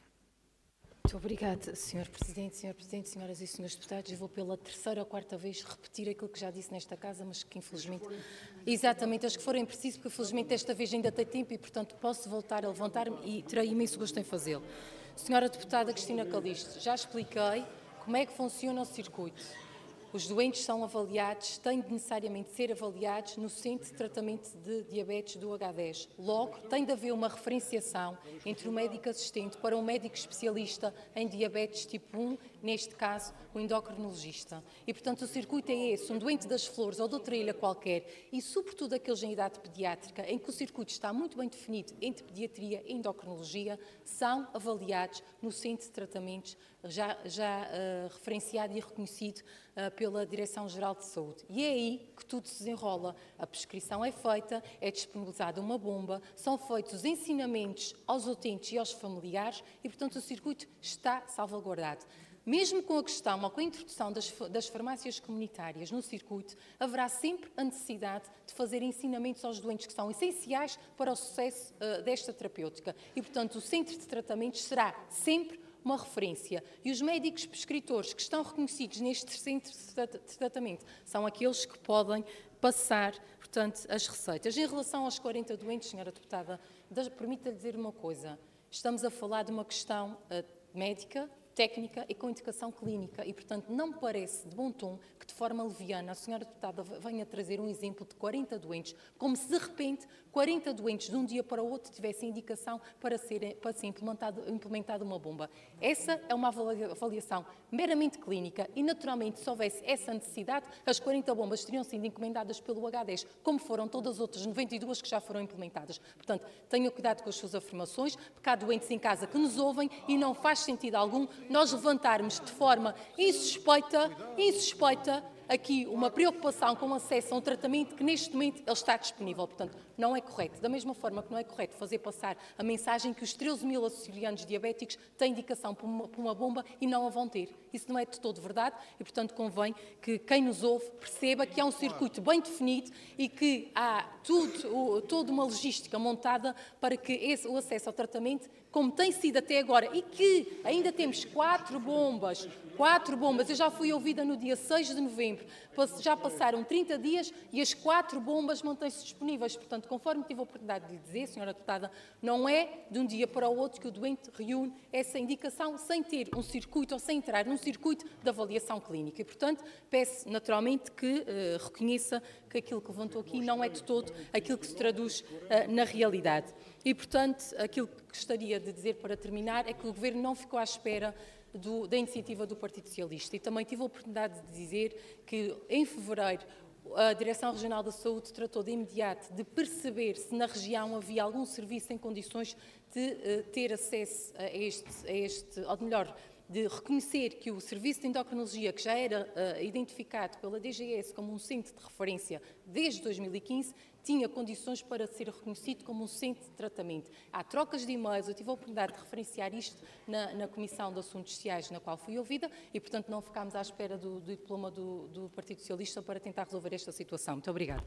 Muito obrigada, senhor Presidente, senhor Presidente, senhoras e senhores deputados. Eu vou pela terceira ou quarta vez repetir aquilo que já disse nesta casa, mas que infelizmente, exatamente, as que forem preciso, porque infelizmente desta vez ainda tem tempo e, portanto, posso voltar a levantar-me e terei imenso gosto em fazê-lo. Senhora Deputada Cristina Calixto, já expliquei como é que funciona o circuito. Os doentes são avaliados, têm de necessariamente ser avaliados no Centro de Tratamento de Diabetes do agá dez. Logo, tem de haver uma referenciação entre o médico assistente para um médico especialista em diabetes tipo um, neste caso, o endocrinologista. E, portanto, o circuito é esse, um doente das flores ou de outra ilha qualquer, e sobretudo aqueles em idade pediátrica, em que o circuito está muito bem definido entre pediatria e endocrinologia, são avaliados no Centro de Tratamentos já, já uh, referenciado e reconhecido uh, pela Direção-Geral de Saúde. E é aí que tudo se desenrola. A prescrição é feita, é disponibilizada uma bomba, são feitos os ensinamentos aos utentes e aos familiares e, portanto, o circuito está salvaguardado. Mesmo com a questão ou com a introdução das, das farmácias comunitárias no circuito, haverá sempre a necessidade de fazer ensinamentos aos doentes que são essenciais para o sucesso uh, desta terapêutica. E, portanto, o centro de tratamentos será sempre uma referência. E os médicos prescritores que estão reconhecidos neste centro de tratamento são aqueles que podem passar, portanto, as receitas. Em relação aos quarenta doentes, senhora Deputada, permita-lhe dizer uma coisa. Estamos a falar de uma questão uh, médica, técnica e com indicação clínica e, portanto, não me parece de bom tom que, de forma leviana, a senhora Deputada venha trazer um exemplo de quarenta doentes, como se, de repente, quarenta doentes de um dia para o outro tivessem indicação para ser, para ser implementado, implementada uma bomba. Essa é uma avaliação meramente clínica e, naturalmente, se houvesse essa necessidade, as quarenta bombas teriam sido encomendadas pelo agá dez, como foram todas as outras noventa e duas que já foram implementadas. Portanto, tenha cuidado com as suas afirmações, porque há doentes em casa que nos ouvem e não faz sentido algum nós levantarmos de forma insuspeita, insuspeita aqui uma preocupação com acesso a um tratamento que neste momento ele está disponível. Portanto, não é correto. Da mesma forma que não é correto fazer passar a mensagem que os treze mil açorianos diabéticos têm indicação por uma, por uma bomba e não a vão ter. Isso não é de todo verdade e, portanto, convém que quem nos ouve perceba que há um circuito bem definido e que há tudo, toda uma logística montada para que esse, o acesso ao tratamento, como tem sido até agora, e que ainda temos quatro bombas, quatro bombas, eu já fui ouvida no dia seis de novembro, já passaram trinta dias e as quatro bombas mantêm-se disponíveis. Portanto, conforme tive a oportunidade de lhe dizer, senhora Deputada, não é de um dia para o outro que o doente reúne essa indicação sem ter um circuito ou sem entrar num circuito de avaliação clínica. E, portanto, peço naturalmente que uh, reconheça que aquilo que levantou aqui não é de todo aquilo que se traduz uh, na realidade. E, portanto, aquilo que gostaria de dizer para terminar é que o Governo não ficou à espera Do, da iniciativa do Partido Socialista. E também tive a oportunidade de dizer que, em fevereiro, a Direção Regional da Saúde tratou de imediato de perceber se na região havia algum serviço em condições de uh, ter acesso a este, a este, ou melhor, de reconhecer que o Serviço de Endocrinologia, que já era uh, identificado pela D G S como um centro de referência desde dois mil e quinze, tinha condições para ser reconhecido como um centro de tratamento. Há trocas de e-mails, eu tive a oportunidade de referenciar isto na, na Comissão de Assuntos Sociais, na qual fui ouvida, e, portanto, não ficámos à espera do, do diploma do, do Partido Socialista para tentar resolver esta situação. Muito obrigada.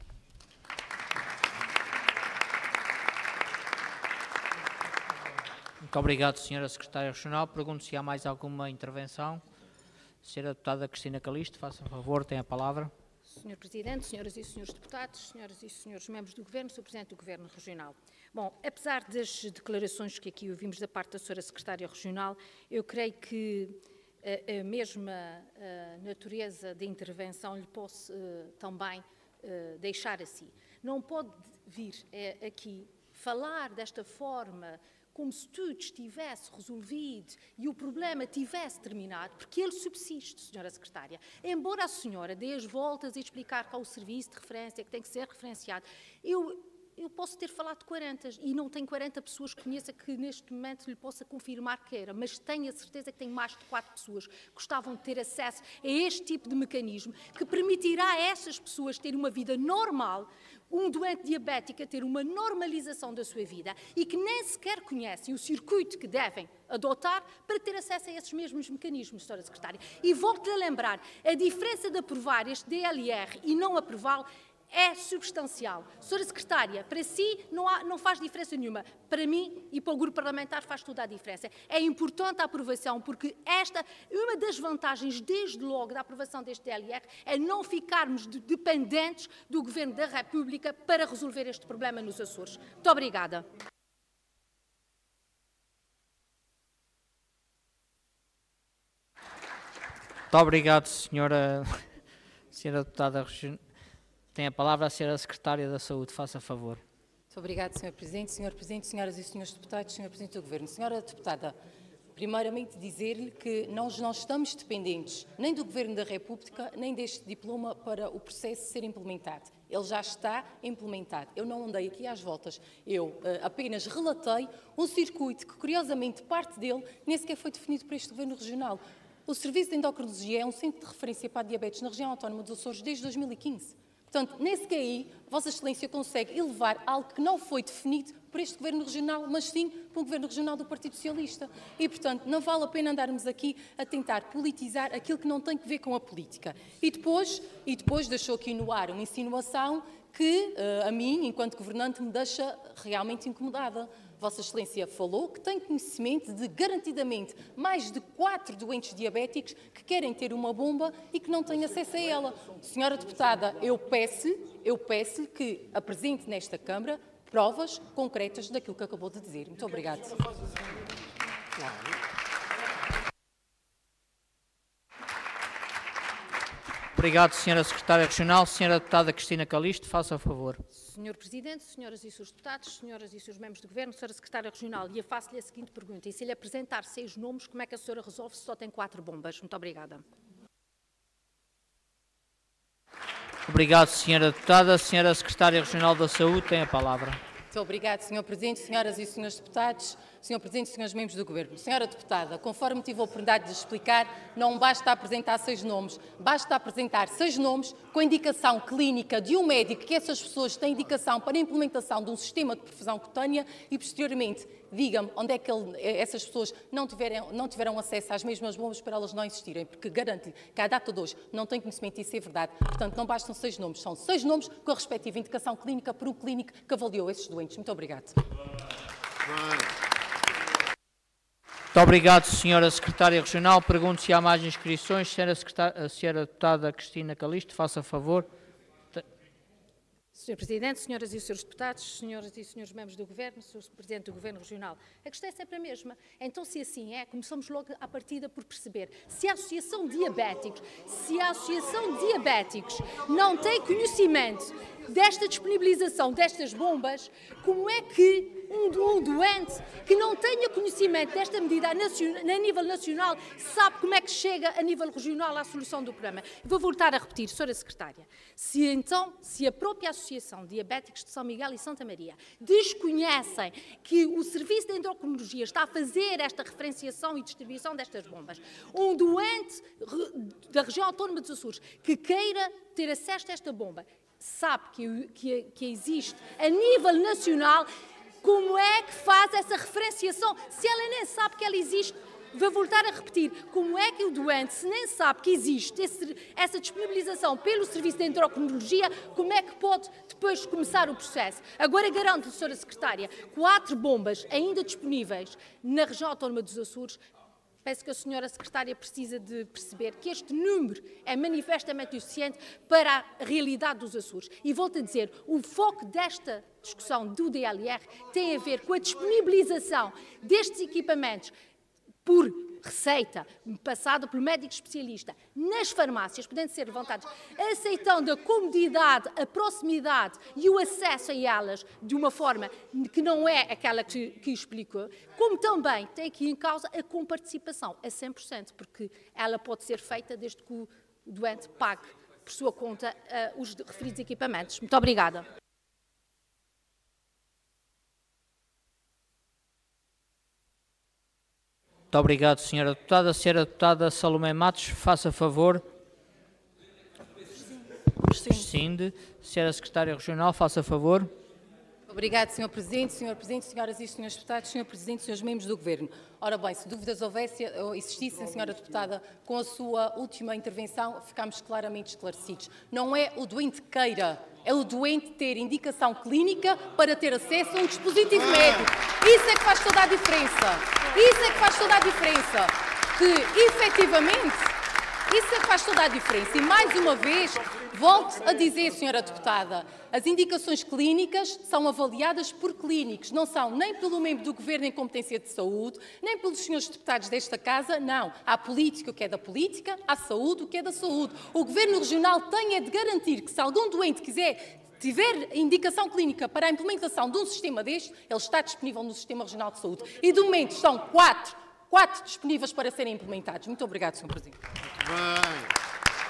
Muito obrigado, senhora Secretária Regional. Pergunto se há mais alguma intervenção. Senhora Deputada Cristina Calixto, faça favor, tem a palavra. senhor Presidente, senhoras e senhores deputados, senhoras e senhores membros do Governo, senhor Presidente do Governo Regional. Bom, apesar das declarações que aqui ouvimos da parte da senhora Secretária Regional, eu creio que a, a mesma a natureza da intervenção lhe posso uh, também uh, deixar assim. Não pode vir uh, aqui falar desta forma, como se tudo estivesse resolvido e o problema tivesse terminado, porque ele subsiste, senhora Secretária. Embora a senhora dê as voltas e explicar qual o serviço de referência que tem que ser referenciado, eu, eu posso ter falado de quarenta e não tenho quarenta pessoas que conheça que neste momento lhe possa confirmar que era, mas tenho a certeza que tenho mais de quatro pessoas que gostavam de ter acesso a este tipo de mecanismo que permitirá a essas pessoas terem uma vida normal, um doente diabético a ter uma normalização da sua vida e que nem sequer conhecem o circuito que devem adotar para ter acesso a esses mesmos mecanismos, senhora Secretária. E volto-lhe a lembrar, a diferença de aprovar este D L R e não aprová-lo é substancial. Senhora Secretária, para si não, há, não faz diferença nenhuma. Para mim e para o grupo parlamentar faz toda a diferença. É importante a aprovação, porque esta, uma das vantagens, desde logo, da aprovação deste D L R é não ficarmos de, dependentes do Governo da República para resolver este problema nos Açores. Muito obrigada. Muito obrigado, senhora, senhora deputada regional. Tem a palavra a senhora Secretária da Saúde, faça favor. Muito obrigada, senhor Presidente. senhor Presidente, senhoras e senhores deputados, senhor Presidente do Governo. Senhora Deputada, primeiramente dizer-lhe que nós não estamos dependentes nem do Governo da República, nem deste diploma para o processo ser implementado. Ele já está implementado. Eu não andei aqui às voltas. Eu uh, apenas relatei um circuito que, curiosamente, parte dele nem sequer foi definido por este Governo Regional. O Serviço de Endocrinologia é um centro de referência para a diabetes na região autónoma dos Açores desde dois mil e quinze. Portanto, nem sequer aí, Vossa Excelência consegue elevar algo que não foi definido por este Governo Regional, mas sim pelo Governo Regional do Partido Socialista. E, portanto, não vale a pena andarmos aqui a tentar politizar aquilo que não tem que ver com a política. E depois, e depois deixou aqui no ar uma insinuação que, uh, a mim, enquanto governante, me deixa realmente incomodada. Vossa Excelência falou que tem conhecimento de, garantidamente, mais de quatro doentes diabéticos que querem ter uma bomba e que não têm acesso a ela. Senhora Deputada, eu peço, eu peço que apresente nesta Câmara provas concretas daquilo que acabou de dizer. Muito obrigada. Obrigado, senhora Secretária Regional. Senhora Deputada Cristina Calisto, faça favor. senhor Presidente, senhoras e senhores deputados, senhoras e senhores membros do Governo, senhora Secretária Regional, e eu faço-lhe a seguinte pergunta. E se lhe apresentar seis nomes, como é que a senhora resolve se só tem quatro bombas? Muito obrigada. Obrigado, senhora Deputada. Senhora Secretária Regional da Saúde, tem a palavra. Muito obrigada, senhor Presidente, senhoras e senhores deputados, senhor Presidente e senhores membros do Governo. Senhora Deputada, conforme tive a oportunidade de explicar, não basta apresentar seis nomes, basta apresentar seis nomes com a indicação clínica de um médico que essas pessoas têm indicação para a implementação de um sistema de perfusão cutânea e, posteriormente, diga-me onde é que ele, essas pessoas não tiveram, não tiveram acesso às mesmas bombas para elas não existirem, porque garanto-lhe que à data de hoje não tem conhecimento disso é verdade. Portanto, não bastam seis nomes, são seis nomes com a respectiva indicação clínica por um clínico que avaliou esses doentes. Muito obrigado. Muito obrigado, senhora Secretária Regional. Pergunto se há mais inscrições. Senhora, Secretária, senhora Deputada Cristina Calisto, faça favor. senhor Presidente, senhoras e senhores deputados, senhoras e senhores membros do Governo, senhor Presidente do Governo Regional, a questão é sempre a mesma. Então, se assim é, começamos logo à partida por perceber se a Associação de Diabéticos, se a Associação de Diabéticos não tem conhecimento desta disponibilização destas bombas, como é que um, um doente que não tenha conhecimento desta medida a, nacion, a nível nacional sabe como é que chega a nível regional à solução do problema? Vou voltar a repetir, senhora Secretária, se então, se a própria Associação de Diabéticos de São Miguel e Santa Maria desconhecem que o Serviço de Endocrinologia está a fazer esta referenciação e distribuição destas bombas, um doente da região autónoma dos Açores que queira ter acesso a esta bomba, sabe que, que, que existe a nível nacional, como é que faz essa referenciação? Se ela nem sabe que ela existe, vou voltar a repetir, como é que o doente, se nem sabe que existe esse, essa disponibilização pelo Serviço de Endocrinologia, como é que pode depois começar o processo? Agora garanto-lhe, senhora Secretária, quatro bombas ainda disponíveis na região autónoma dos Açores, Penso que a senhora secretária precisa de perceber que este número é manifestamente insuficiente para a realidade dos Açores. E volto a dizer, o foco desta discussão do D L R tem a ver com a disponibilização destes equipamentos por receita, passada pelo médico especialista, nas farmácias, podendo ser levantados, aceitando a comodidade, a proximidade e o acesso a elas de uma forma que não é aquela que, que explicou, como também tem aqui em causa a comparticipação a cem por cento, porque ela pode ser feita desde que o doente pague por sua conta uh, os referidos equipamentos. Muito obrigada. Muito obrigado, senhora Deputada. A senhora Deputada Salomé Matos, faça favor. Rescinde. Senhora Secretária Regional, faça favor. Obrigado, senhor Presidente, senhor Presidente, senhoras e senhores deputados, senhor Presidente, senhores membros do Governo. Ora bem, se dúvidas houvesse ou existissem, senhora Deputada, com a sua última intervenção, ficámos claramente esclarecidos. Não é o doente queira, é o doente ter indicação clínica para ter acesso a um dispositivo médico. Isso é que faz toda a diferença. Isso é que faz toda a diferença. Que, efetivamente, isso é que faz toda a diferença. E, mais uma vez, volto a dizer, senhora Deputada, as indicações clínicas são avaliadas por clínicos, não são nem pelo membro do Governo em competência de saúde, nem pelos senhores deputados desta Casa, não. Há política o que é da política, há saúde o que é da saúde. O Governo Regional tem é de garantir que se algum doente quiser tiver indicação clínica para a implementação de um sistema deste, ele está disponível no Sistema Regional de Saúde. E, de momento, são quatro, quatro disponíveis para serem implementados. Muito obrigado, senhor Presidente. Muito bem.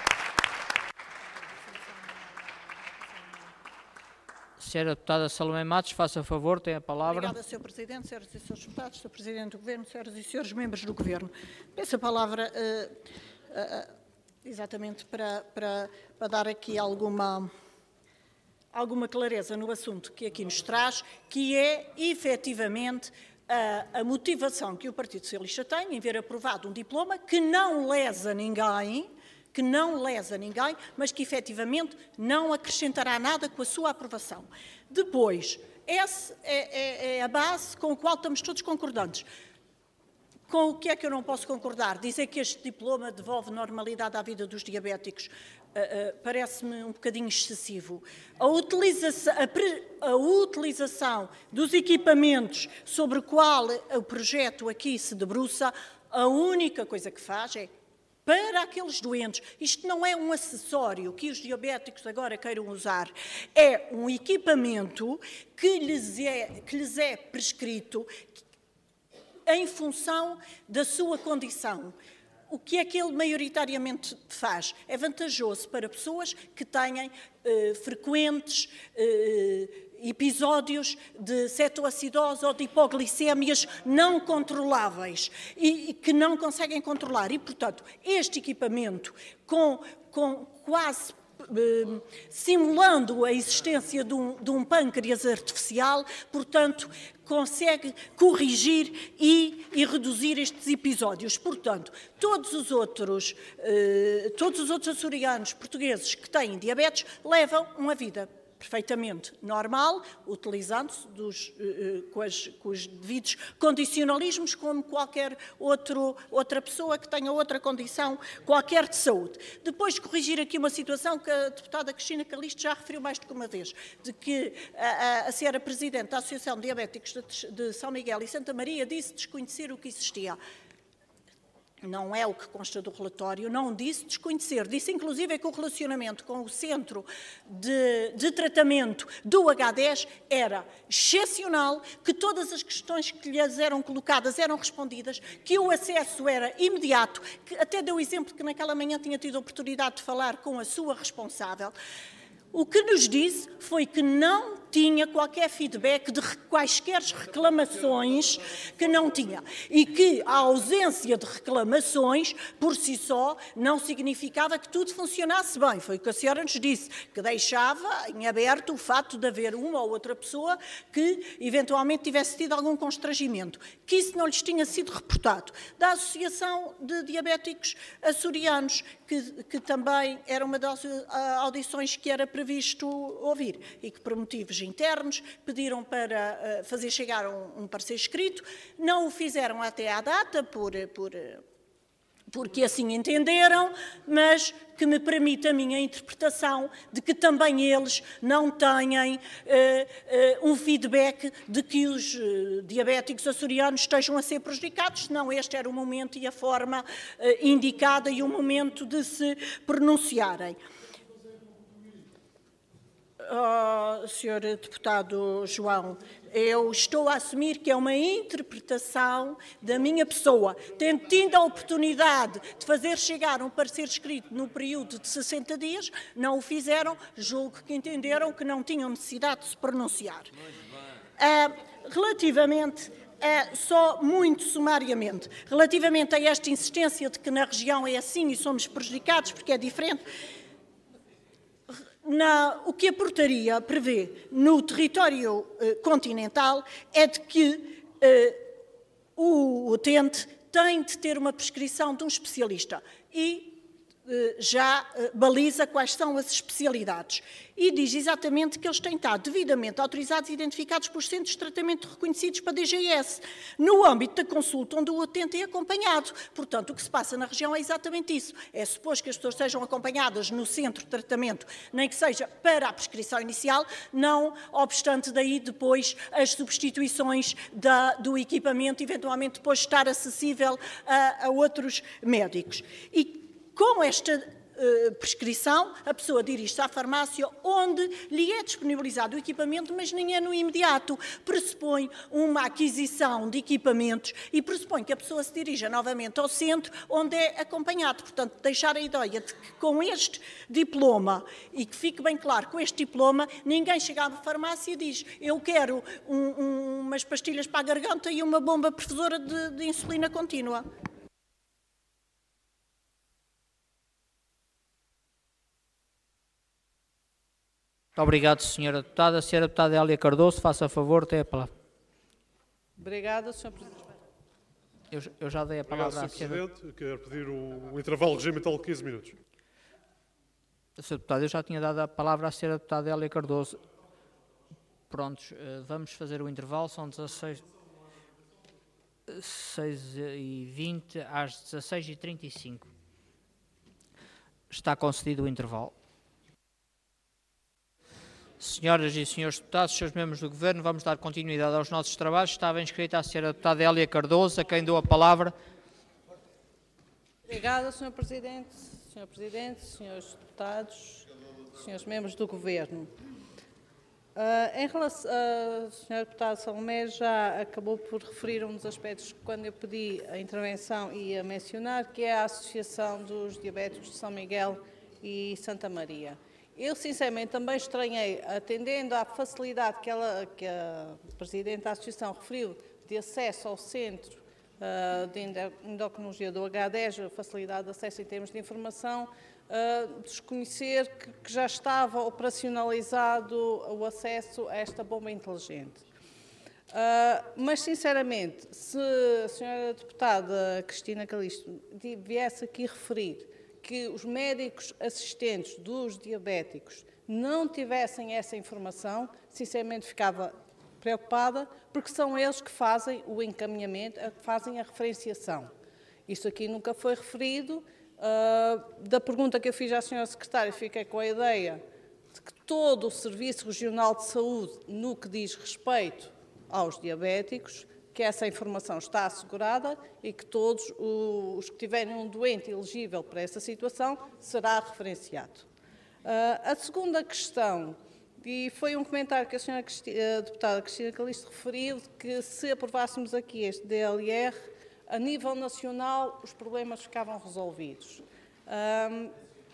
Senhora Deputada Salomé Matos, faça favor, tem a palavra. Obrigada, senhor Presidente, senhoras e senhores deputados, senhor Presidente do Governo, senhoras e senhores membros do Governo. Peço a palavra uh, uh, exatamente para, para, para dar aqui alguma, alguma clareza no assunto que aqui nos traz, que é, efetivamente, a, a motivação que o Partido Socialista tem em ver aprovado um diploma que não lesa ninguém, que não lesa ninguém, mas que efetivamente não acrescentará nada com a sua aprovação. Depois, essa é, é, é a base com a qual estamos todos concordantes. Com o que é que eu não posso concordar? Dizer que este diploma devolve normalidade à vida dos diabéticos uh, uh, parece-me um bocadinho excessivo. A utilização, a, pre, a utilização dos equipamentos sobre o qual o projeto aqui se debruça, a única coisa que faz é para aqueles doentes, isto não é um acessório que os diabéticos agora queiram usar, é um equipamento que lhes é, que lhes é prescrito em função da sua condição. O que é que ele maioritariamente faz? É vantajoso para pessoas que tenham eh, frequentes eh, episódios de cetoacidose ou de hipoglicémias não controláveis e, e que não conseguem controlar. E, portanto, este equipamento, com, com quase eh, simulando a existência de um, de um pâncreas artificial, portanto, consegue corrigir e, e reduzir estes episódios. Portanto, todos os outros, eh, todos os outros açorianos portugueses que têm diabetes levam uma vida perfeitamente normal, utilizando-se dos, eh, com, as, com os devidos condicionalismos, como qualquer outro, outra pessoa que tenha outra condição qualquer de saúde. Depois, corrigir aqui uma situação que a deputada Cristina Calixto já referiu mais do que uma vez, de que a, a, a senhora Presidente da Associação de Diabéticos de, de São Miguel e Santa Maria disse desconhecer o que existia. Não é o que consta do relatório, não disse desconhecer, disse inclusive que o relacionamento com o centro de, de tratamento do agá dez era excepcional, que todas as questões que lhes eram colocadas eram respondidas, que o acesso era imediato, que até deu exemplo que naquela manhã tinha tido a oportunidade de falar com a sua responsável. O que nos disse foi que não tinha qualquer feedback de quaisquer reclamações, que não tinha. E que a ausência de reclamações, por si só, não significava que tudo funcionasse bem. Foi o que a senhora nos disse, que deixava em aberto o fato de haver uma ou outra pessoa que, eventualmente, tivesse tido algum constrangimento. Que isso não lhes tinha sido reportado. Da Associação de Diabéticos Açorianos, que, que também era uma das audições que era previsto ouvir, e que por motivos internos, pediram para uh, fazer chegar um, um parecer escrito, não o fizeram até à data, por, por, porque assim entenderam, mas que me permite a minha interpretação de que também eles não têm uh, uh, um feedback de que os uh, diabéticos açorianos estejam a ser prejudicados, senão este era o momento e a forma uh, indicada e o momento de se pronunciarem. Oh, senhor Deputado João, eu estou a assumir que é uma interpretação da minha pessoa. Tendo tido a oportunidade de fazer chegar um parecer escrito no período de sessenta dias, não o fizeram, julgo que entenderam que não tinham necessidade de se pronunciar. Ah, relativamente, ah, só muito sumariamente, relativamente a esta insistência de que na região é assim e somos prejudicados porque é diferente, Na, o que a portaria prevê no território eh, continental é de que eh, o utente tem de ter uma prescrição de um especialista e eh, já eh, baliza quais são as especialidades. E diz exatamente que eles têm de estar devidamente autorizados e identificados por centros de tratamento reconhecidos para D G S, no âmbito da consulta onde o utente é acompanhado. Portanto, o que se passa na região é exatamente isso. É suposto que as pessoas sejam acompanhadas no centro de tratamento, nem que seja para a prescrição inicial, não obstante daí depois as substituições da, do equipamento, eventualmente depois estar acessível a, a outros médicos. E com esta Uh, prescrição, a pessoa dirige-se à farmácia onde lhe é disponibilizado o equipamento, mas nem é no imediato. Pressupõe uma aquisição de equipamentos e pressupõe que a pessoa se dirija novamente ao centro onde é acompanhado. Portanto, deixar a ideia de que com este diploma, e que fique bem claro, com este diploma, ninguém chega à farmácia e diz eu quero um, um, umas pastilhas para a garganta e uma bomba perfusora de, de insulina contínua. Muito obrigado, senhora Deputada. A senhora Deputada Hélia Cardoso, faça favor, tem a palavra. Obrigada, senhor Presidente. Eu, eu já dei a palavra à senhora. senhor Presidente. Quero pedir o, o intervalo regimental de quinze minutos. senhora Deputada, eu já tinha dado a palavra à senhora Deputada Hélia Cardoso. Prontos, vamos fazer o intervalo, são dezasseis e vinte às dezasseis e trinta e cinco. Está concedido o intervalo. Senhoras e senhores deputados, senhores membros do Governo, vamos dar continuidade aos nossos trabalhos. Estava inscrita a senhora Deputada Hélia Cardoso, a quem dou a palavra. Obrigada, senhor Presidente, senhor Presidente, senhores deputados, senhores membros do Governo. Uh, em relação, a senhora Deputada Salomé já acabou por referir um dos aspectos que, quando eu pedi a intervenção, ia mencionar, que é a Associação dos Diabéticos de São Miguel e Santa Maria. Eu, sinceramente, também estranhei, atendendo à facilidade que, ela, que a Presidente da Associação referiu de acesso ao Centro uh, de Endocrinologia do H dez, a facilidade de acesso em termos de informação, uh, desconhecer que, que já estava operacionalizado o acesso a esta bomba inteligente. Uh, mas, sinceramente, se a senhora Deputada Cristina Calixto viesse aqui referir que os médicos assistentes dos diabéticos não tivessem essa informação, sinceramente ficava preocupada, porque são eles que fazem o encaminhamento, que fazem a referenciação. Isso aqui nunca foi referido. Uh, da pergunta que eu fiz à senhora Secretária, fiquei com a ideia de que todo o Serviço Regional de Saúde, no que diz respeito aos diabéticos, que essa informação está assegurada e que todos os que tiverem um doente elegível para essa situação será referenciado. Uh, a segunda questão, e foi um comentário que a senhora a deputada Cristina Calixto referiu, de que se aprovássemos aqui este D L R, a nível nacional os problemas ficavam resolvidos. Um,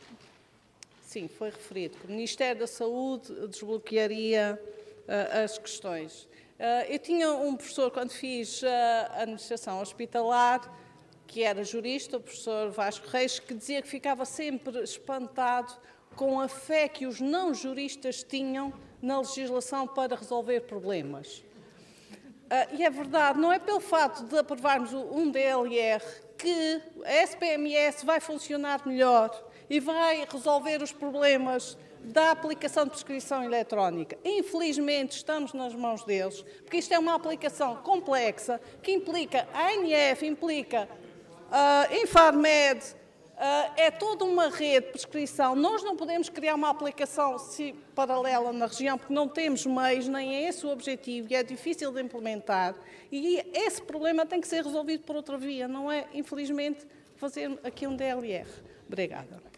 sim, foi referido que o Ministério da Saúde desbloquearia uh, as questões. Uh, eu tinha um professor, quando fiz a administração hospitalar, que era jurista, o professor Vasco Reis, que dizia que ficava sempre espantado com a fé que os não-juristas tinham na legislação para resolver problemas. Uh, e é verdade, não é pelo fato de aprovarmos um D L R que a S P M S vai funcionar melhor e vai resolver os problemas da aplicação de prescrição eletrónica. Infelizmente, estamos nas mãos deles, porque isto é uma aplicação complexa, que implica a A N F, implica a Infarmed, uh, é toda uma rede de prescrição. Nós não podemos criar uma aplicação si, paralela na região, porque não temos meios, nem é esse o objetivo, e é difícil de implementar. E esse problema tem que ser resolvido por outra via, não é, infelizmente, fazer aqui um D L R. Obrigada.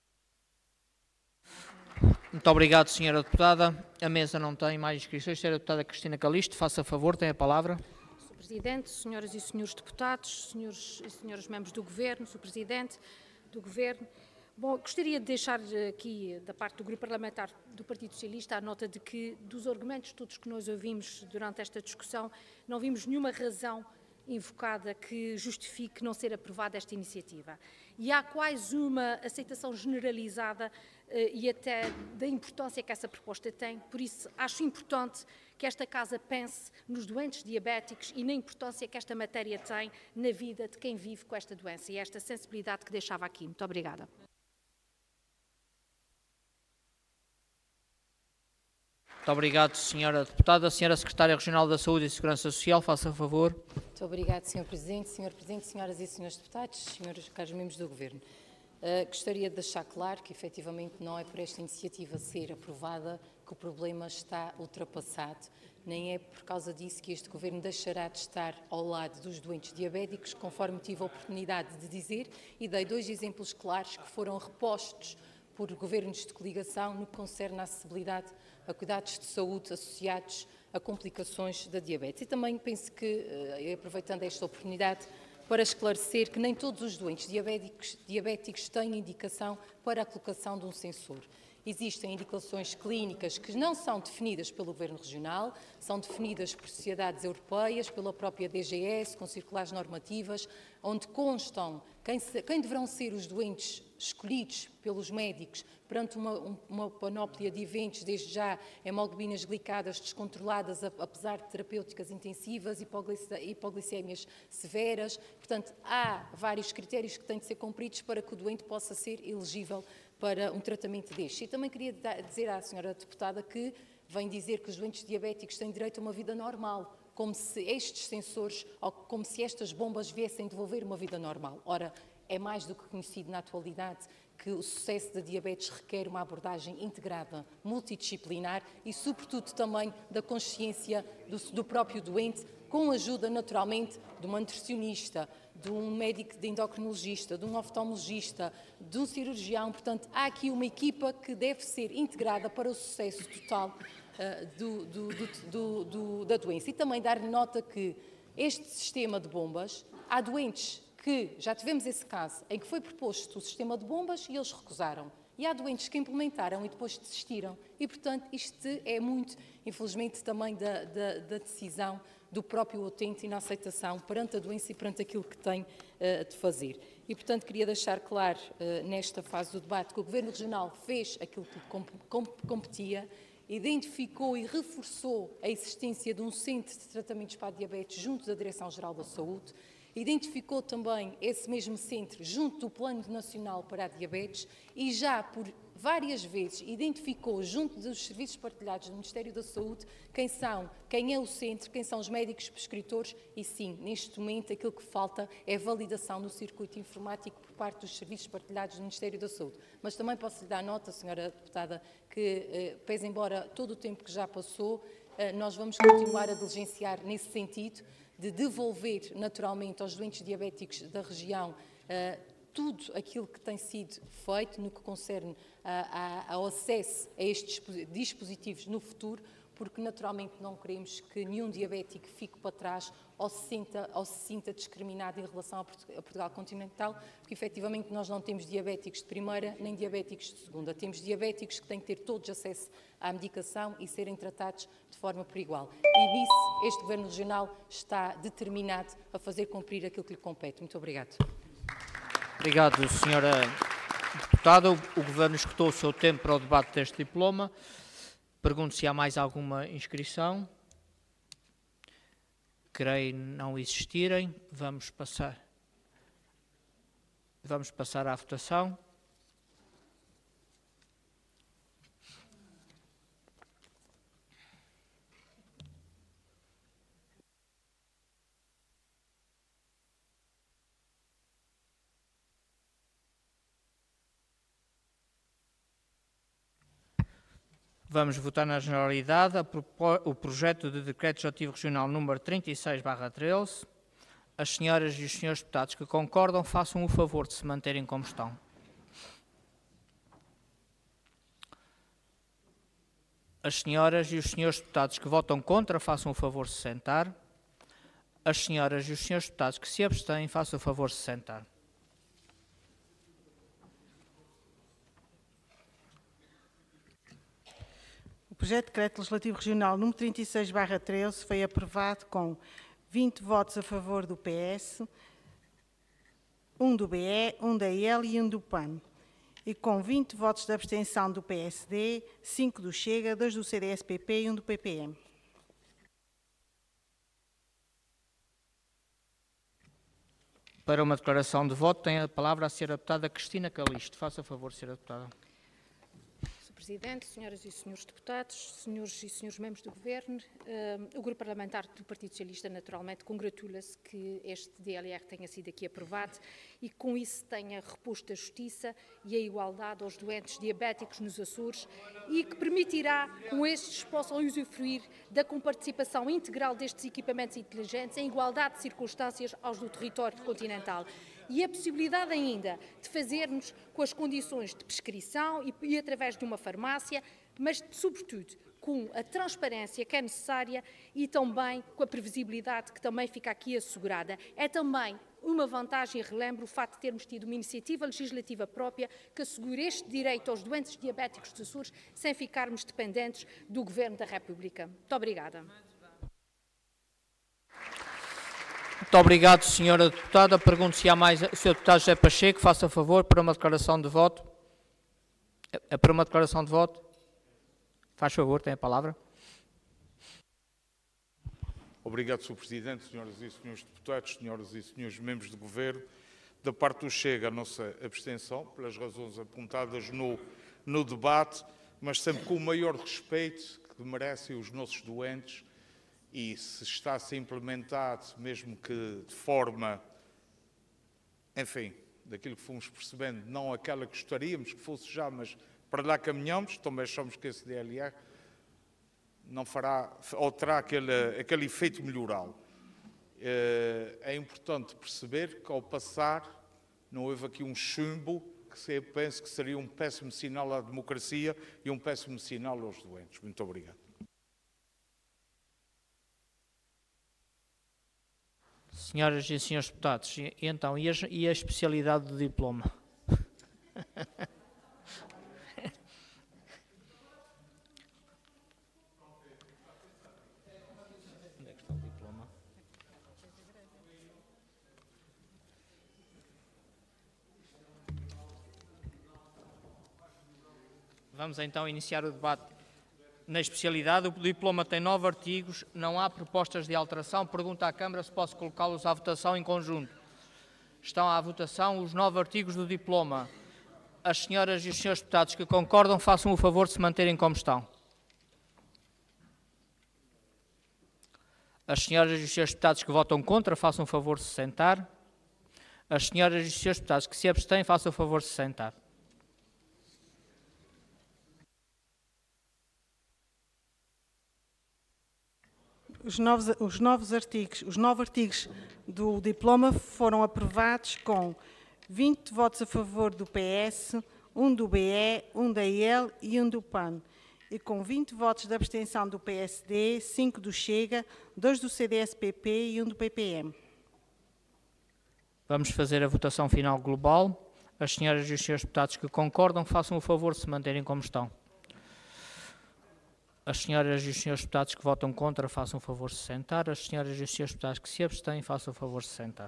Muito obrigado, senhora deputada. A mesa não tem mais inscrições. Senhora deputada Cristina Calixto, faça favor, tem a palavra. senhor Presidente, senhoras e senhores deputados, senhores e senhores membros do Governo, senhor Presidente do Governo. Bom, gostaria de deixar aqui, da parte do Grupo Parlamentar do Partido Socialista, a nota de que, dos argumentos todos que nós ouvimos durante esta discussão, não vimos nenhuma razão invocada que justifique não ser aprovada esta iniciativa. E há quase uma aceitação generalizada eh, e até da importância que essa proposta tem. Por isso, acho importante que esta Casa pense nos doentes diabéticos e na importância que esta matéria tem na vida de quem vive com esta doença e esta sensibilidade que deixava aqui. Muito obrigada. Muito obrigado, senhora deputada. Senhora Secretária Regional da Saúde e Segurança Social, faça favor. Muito obrigado, senhor Presidente. senhor Presidente, senhoras e senhores deputados, senhores caros membros do Governo. Uh, gostaria de deixar claro que, efetivamente, não é por esta iniciativa ser aprovada que o problema está ultrapassado, nem é por causa disso que este Governo deixará de estar ao lado dos doentes diabéticos, conforme tive a oportunidade de dizer, e dei dois exemplos claros que foram repostos por governos de coligação no que concerne à acessibilidade a cuidados de saúde associados a complicações da diabetes. E também penso que, aproveitando esta oportunidade, para esclarecer que nem todos os doentes diabéticos, diabéticos têm indicação para a colocação de um sensor. Existem indicações clínicas que não são definidas pelo Governo Regional, são definidas por sociedades europeias, pela própria D G S, com circulares normativas, onde constam quem, se, quem deverão ser os doentes escolhidos pelos médicos perante uma, um, uma panóplia de eventos, desde já hemoglobinas glicadas descontroladas, a, apesar de terapêuticas intensivas, hipoglicémias severas. Portanto, há vários critérios que têm de ser cumpridos para que o doente possa ser elegível para um tratamento deste. E também queria dizer à senhora deputada que vem dizer que os doentes diabéticos têm direito a uma vida normal, como se estes sensores, ou como se estas bombas viessem devolver uma vida normal. Ora, é mais do que conhecido na atualidade que o sucesso da diabetes requer uma abordagem integrada, multidisciplinar e, sobretudo, também da consciência do, do próprio doente, com a ajuda, naturalmente, de uma nutricionista, de um médico de endocrinologista, de um oftalmologista, de um cirurgião. Portanto, há aqui uma equipa que deve ser integrada para o sucesso total uh, do, do, do, do, da doença. E também dar nota que este sistema de bombas, há doentes que, já tivemos esse caso, em que foi proposto o sistema de bombas e eles recusaram. E há doentes que implementaram e depois desistiram. E, portanto, isto é muito, infelizmente, também da, da, da decisão do próprio utente e na aceitação perante a doença e perante aquilo que tem uh, de fazer. E, portanto, queria deixar claro, uh, nesta fase do debate, que o Governo Regional fez aquilo que comp comp competia, identificou e reforçou a existência de um centro de tratamentos para a diabetes junto da Direção-Geral da Saúde, identificou também esse mesmo centro junto do Plano Nacional para a Diabetes e já por várias vezes identificou junto dos serviços partilhados do Ministério da Saúde quem são, quem é o centro, quem são os médicos prescritores e sim, neste momento aquilo que falta é a validação do circuito informático por parte dos serviços partilhados do Ministério da Saúde. Mas também posso lhe dar nota, senhora deputada, que eh, pese embora todo o tempo que já passou, eh, nós vamos continuar a diligenciar nesse sentido, de devolver naturalmente aos doentes diabéticos da região uh, tudo aquilo que tem sido feito no que concerne uh, a, ao acesso a estes dispositivos no futuro, porque naturalmente não queremos que nenhum diabético fique para trás ou se sinta, ou se sinta discriminado em relação a Portugal continental, porque efetivamente nós não temos diabéticos de primeira nem diabéticos de segunda. Temos diabéticos que têm que ter todos acesso à medicação e serem tratados de forma por igual. E nisso este Governo Regional está determinado a fazer cumprir aquilo que lhe compete. Muito obrigado. Obrigado, senhora deputada. O Governo escutou o seu tempo para o debate deste diploma. Pergunto se há mais alguma inscrição. Creio não existirem. Vamos passar, vamos passar à votação. Vamos votar na generalidade a propó- o projeto de Decreto Legislativo Regional número trinta e seis barra treze. As senhoras e os senhores deputados que concordam, façam o favor de se manterem como estão. As senhoras e os senhores deputados que votam contra, façam o favor de se sentar. As senhoras e os senhores deputados que se abstêm, façam o favor de se sentar. O projeto de Decreto Legislativo Regional número trinta e seis barra treze foi aprovado com vinte votos a favor do P S, um do B E, um da I L e um do P A N. E com vinte votos de abstenção do P S D, cinco do Chega, dois do C D S P P e um do P P M. Para uma declaração de voto, tem a palavra a ser a deputada Cristina Calixto. Faça favor, senhora deputada. senhor Presidente, senhoras e senhores deputados, senhores e senhores membros do Governo, uh, o Grupo Parlamentar do Partido Socialista naturalmente congratula-se que este D L R tenha sido aqui aprovado e com isso tenha reposto a justiça e a igualdade aos doentes diabéticos nos Açores e que permitirá que com estes possam usufruir da comparticipação integral destes equipamentos inteligentes em igualdade de circunstâncias aos do território continental. E a possibilidade ainda de fazermos com as condições de prescrição e, e através de uma farmácia, mas sobretudo com a transparência que é necessária e também com a previsibilidade que também fica aqui assegurada. É também uma vantagem, e relembro, o facto de termos tido uma iniciativa legislativa própria que assegure este direito aos doentes diabéticos dos Açores sem ficarmos dependentes do Governo da República. Muito obrigada. Muito obrigado, senhora deputada. Pergunto se há mais... O senhor deputado José Pacheco, faça favor para uma declaração de voto. É para uma declaração de voto? Faz favor, tem a palavra. Obrigado, senhor Presidente, senhoras e senhores deputados, senhoras e senhores membros do Governo. Da parte do Chega, a nossa abstenção, pelas razões apontadas no, no debate, mas sempre com o maior respeito que merecem os nossos doentes. E se está a ser implementado, mesmo que de forma, enfim, daquilo que fomos percebendo, não aquela que gostaríamos que fosse já, mas para lá caminhamos, também achamos que esse D L R não fará, ou terá aquele, aquele efeito melhoral. É importante perceber que ao passar, não houve aqui um chumbo, que eu penso que seria um péssimo sinal à democracia e um péssimo sinal aos doentes. Muito obrigado. Senhoras e senhores deputados, e, então, e a, e a especialidade do diploma? Onde é que está o diploma? Vamos então iniciar o debate. Na especialidade, o diploma tem nove artigos, não há propostas de alteração. Pergunto à Câmara se posso colocá-los à votação em conjunto. Estão à votação os nove artigos do diploma. As senhoras e os senhores deputados que concordam, façam o favor de se manterem como estão. As senhoras e os senhores deputados que votam contra, façam o favor de se sentar. As senhoras e os senhores deputados que se abstêm, façam o favor de se sentar. Os novos, os novos artigos, os nove artigos do diploma foram aprovados com vinte votos a favor do P S, um do B E, um da I L e um do P A N. E com vinte votos de abstenção do P S D, cinco do Chega, dois do C D S P P e um do P P M. Vamos fazer a votação final global. As senhoras e os senhores deputados que concordam, façam o favor de se manterem como estão. As senhoras e os senhores deputados que votam contra, façam o favor de se sentar. As senhoras e os senhores deputados que se abstêm, façam o favor de se sentar.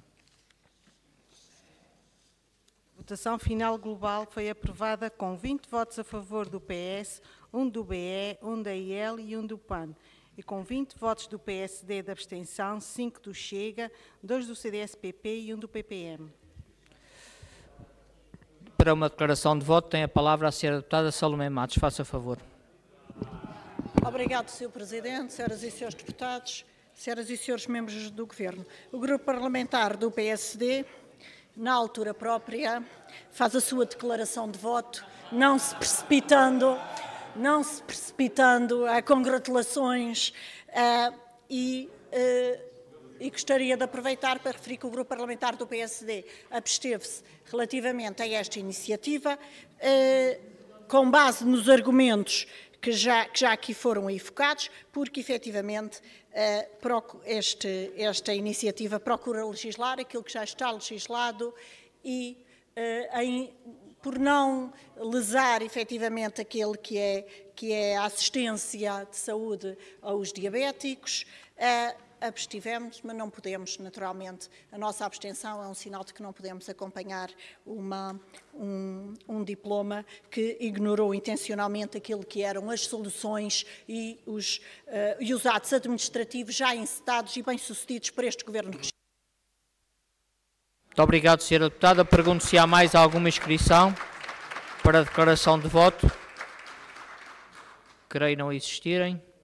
A votação final global foi aprovada com vinte votos a favor do P S, um do B E, um da I L e um do P A N. E com vinte votos do P S D de abstenção, cinco do Chega, dois do C D S P P e um do P P M. Para uma declaração de voto, tem a palavra a senhora deputada Salomé Matos. Faça favor. Obrigado, senhor Presidente, senhoras e senhores deputados, senhoras e senhores membros do Governo. O Grupo Parlamentar do P S D, na altura própria, faz a sua declaração de voto, não se precipitando, não se precipitando a congratulações uh, e, uh, e gostaria de aproveitar para referir que o Grupo Parlamentar do P S D absteve-se relativamente a esta iniciativa, uh, com base nos argumentos que já, que já aqui foram evocados, porque efetivamente uh, este, esta iniciativa procura legislar aquilo que já está legislado e uh, em, por não lesar efetivamente aquele que é, que é a assistência de saúde aos diabéticos, uh, abstivemos, mas não podemos, naturalmente, a nossa abstenção é um sinal de que não podemos acompanhar uma, um, um diploma que ignorou intencionalmente aquilo que eram as soluções e os, uh, e os atos administrativos já encetados e bem-sucedidos por este Governo regional. Muito obrigado, senhora Deputada. Pergunto se há mais alguma inscrição para a declaração de voto. Creio não existirem.